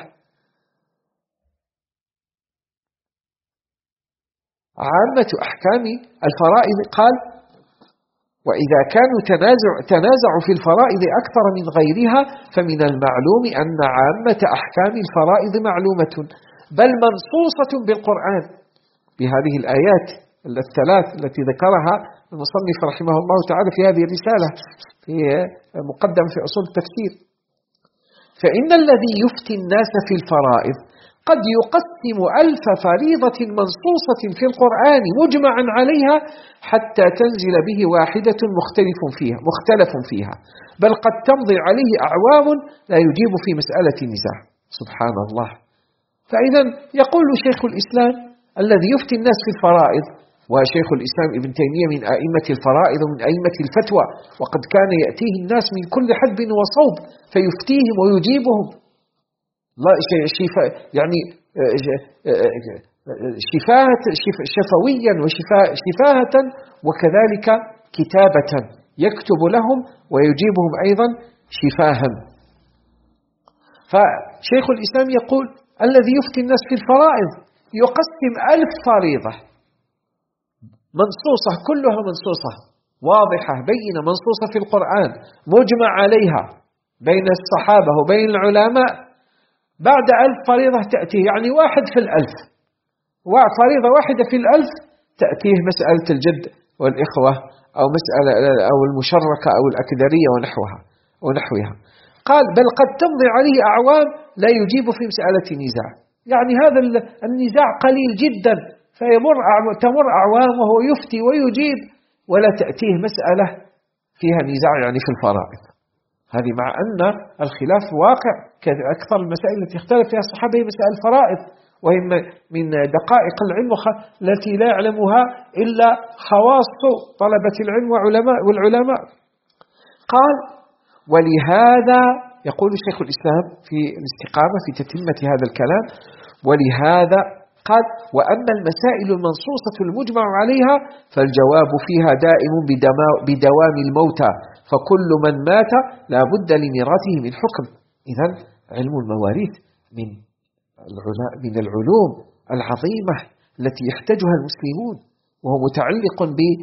عامة أحكام الفرائض قال وإذا كانوا تنازعوا في الفرائض أكثر من غيرها فمن المعلوم أن عامة أحكام الفرائض معلومة بل منصوصة بالقرآن بهذه الآيات 3 التي ذكرها المصنف رحمه الله تعالى في هذه الرسالة في مقدم في أصول التفسير. فإن الذي يفتي الناس في الفرائض قد يقسم 1000 فريضة منصوصة في القرآن مجمعا عليها حتى تنزل به واحدة مختلف فيها بل قد تمضي عليه أعوام لا يجيب في مسألة نزاع. سبحان الله. فإذا يقول شيخ الإسلام الذي يفتي الناس في الفرائض، وشيخ الإسلام ابن تيمية من أئمة الفرائض ومن أئمة الفتوى، وقد كان يأتيه الناس من كل حدب وصوب فيفتيهم ويجيبهم يعني شفويا وشفاهة وكذلك كتابة، يكتب لهم ويجيبهم أيضا شفاها. فشيخ الإسلام يقول الذي يفتي الناس في الفرائض يقسم 1000 فريضة منصوصة، كلها منصوصة واضحة بينة، منصوصة في القرآن مجمع عليها بين الصحابة وبين العلماء. بعد 1000 فريضة تأتيه، يعني 1 في 1000، فريضة واحدة في 1000 تأتيه مسألة الجد والإخوة أو مسألة أو المشركة أو الأكدرية ونحوها. قال بل قد تمضي عليه أعوام لا يجيب في مسألة نزاع، يعني هذا النزاع قليل جدا، تمر أعوام وهو يفتي ويجيب ولا تأتيه مسألة فيها نزاع يعني في الفرائض. هذه مع أن الخلاف واقع، أكثر المسائل التي اختلف فيها الصحابة هي مسائل الفرائض، وهي من دقائق العلم التي لا يعلمها إلا خواص طلبة العلم والعلماء. قال ولهذا يقول شيخ الإسلام في الاستقامة في تتمة هذا الكلام، ولهذا قال وأما المسائل المنصوصة المجمع عليها فالجواب فيها دائم بدوام الموتى، فكل من مات لا بد لميراثه من حكم. إذن علم المواريث من العلوم العظيمة التي يحتاجها المسلمون، وهو متعلق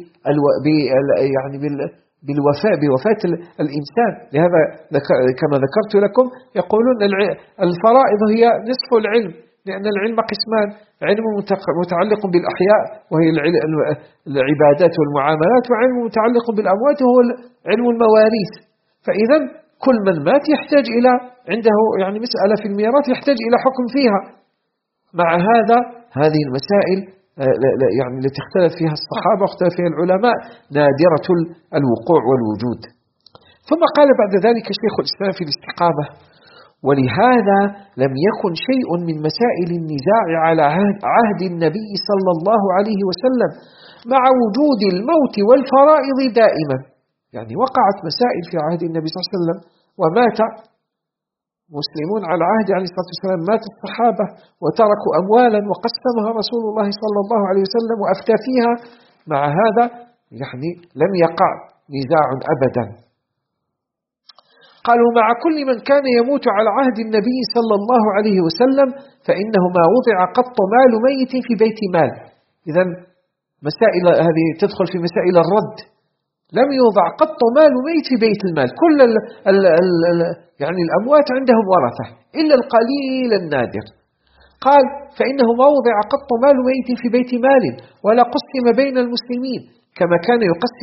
بوفاة الإنسان. لهذا كما ذكرت لكم يقولون الفرائض هي نصف العلم، لأن العلم قسمان: علم متعلق بالأحياء وهي العبادات والمعاملات، وعلم متعلق بالأموات وهو علم المواريث. فإذا كل من مات يحتاج إلى عنده يعني مسألة في الميراث يحتاج إلى حكم فيها. مع هذه المسائل يعني التي اختلف فيها الصحابة واختلف فيها العلماء نادرة الوقوع والوجود. ثم قال بعد ذلك شيخ الإسلام في الاستقامة: ولهذا لم يكن شيء من مسائل النزاع على عهد النبي صلى الله عليه وسلم مع وجود الموت والفرائض دائما. يعني وقعت مسائل في عهد النبي صلى الله عليه وسلم ومات مسلمون على عهد عليه الصلاة والسلام، مات الصحابة وتركوا أموالا وقسمها رسول الله صلى الله عليه وسلم وأفتى فيها. مع هذا يعني لم يقع نزاع أبدا. قالوا: مع كل من كان يموت على عهد النبي صلى الله عليه وسلم فإنه ما وضع قط مال ميت في بيت مال. إذن مسائل هذه تدخل في مسائل الرد. لم يوضع قط مال ميت في بيت المال، كل يعني الأموات عندهم ورثة إلا القليل النادر. قال: فإنه ما وضع قط مال ميت في بيت مال ولا قسم بين المسلمين كما كان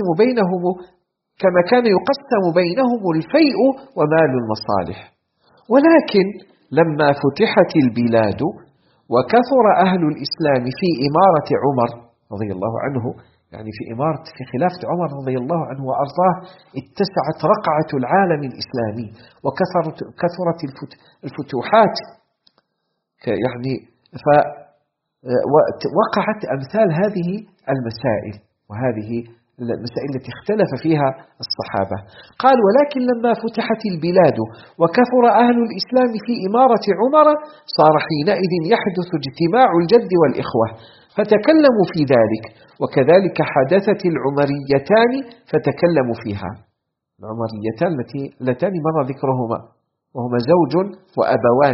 يقسم بينهم الفيء ومال المصالح. ولكن لما فتحت البلاد وكثر أهل الإسلام في إمارة عمر رضي الله عنه، يعني في خلافة عمر رضي الله عنه وأرضاه، اتسعت رقعة العالم الإسلامي وكثرت الفتوحات، يعني وقعت أمثال هذه المسائل وهذه المسائل التي اختلف فيها الصحابة. قال: ولكن لما فتحت البلاد وكثر أهل الإسلام في إمارة عمر صار حينئذ يحدث اجتماع الجد والإخوة فتكلموا في ذلك، وكذلك حدثت العمريتان فتكلموا فيها. العمريتان اللتان مر ذكرهما وهما زوج وأبوان،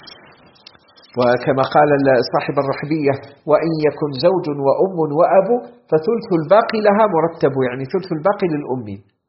وكما قال صاحب الرحبية: وإن يكن زوج وأم وأب فثلث الباقي لها مرتب، يعني ثلث الباقي للأم.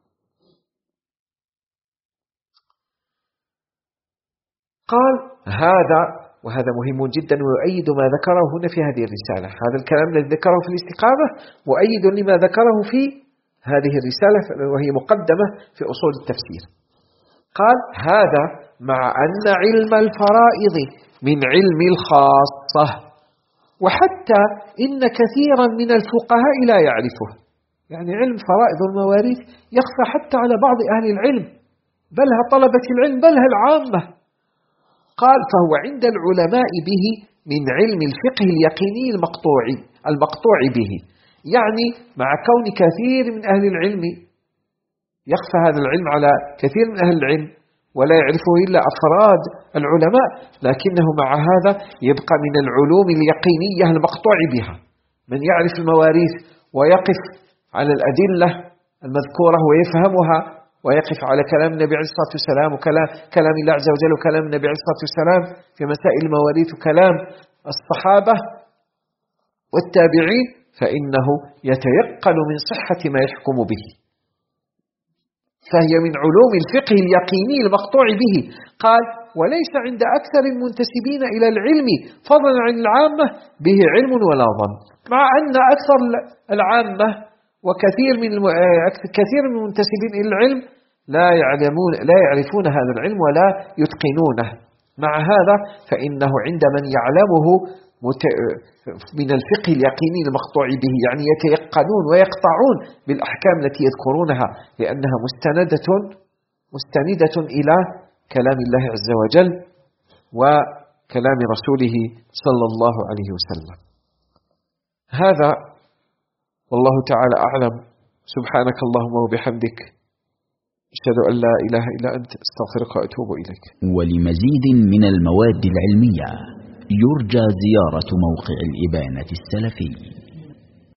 قال: وهذا مهم جدا ويؤيد ما ذكره هنا في هذه الرسالة. هذا الكلام الذي ذكره في الاستقامة مؤيد لما ذكره في هذه الرسالة وهي مقدمة في أصول التفسير. قال: هذا مع أن علم الفرائض من علم الخاصة، وحتى إن كثيرا من الفقهاء لا يعرفه. يعني علم فرائض المواريث يخفى حتى على بعض أهل العلم، بلها طلبة العلم بلها العامة. قال: فهو عند العلماء به من علم الفقه اليقيني المقطوع به. يعني مع كون كثير من أهل العلم يخفى هذا العلم على كثير من أهل العلم ولا يعرفه إلا أفراد العلماء، لكنه مع هذا يبقى من العلوم اليقينية المقطوع بها. من يعرف المواريث ويقف على الأدلة المذكورة ويفهمها ويقف على كلام النبي عليه الصلاة والسلام وكلام الله عز وجل وكلام النبي عليه الصلاة والسلام في مسائل المواريث وكلام الصحابة والتابعين، فإنه يتيقن من صحة ما يحكم به، فهي من علوم الفقه اليقيني المقطوع به. قال: وليس عند أكثر المنتسبين إلى العلم فضلا عن العامة به علم ولا ظن، مع أن أكثر العامة وكثير من المنتسبين إلى العلم لا يعرفون هذا العلم ولا يتقنونه. مع هذا فإنه عند من يعلمه من الفقه اليقيني المقطوع به، يعني يتيقنون ويقطعون بالأحكام التي يذكرونها، لأنها مستندة إلى كلام الله عز وجل وكلام رسوله صلى الله عليه وسلم. هذا والله تعالى أعلم. سبحانك اللهم وبحمدك، أشهد أن لا إله إلا أنت، أستغفرك وأتوب إليك. ولمزيد من المواد العلمية يرجى زيارة موقع الإبانة السلفي.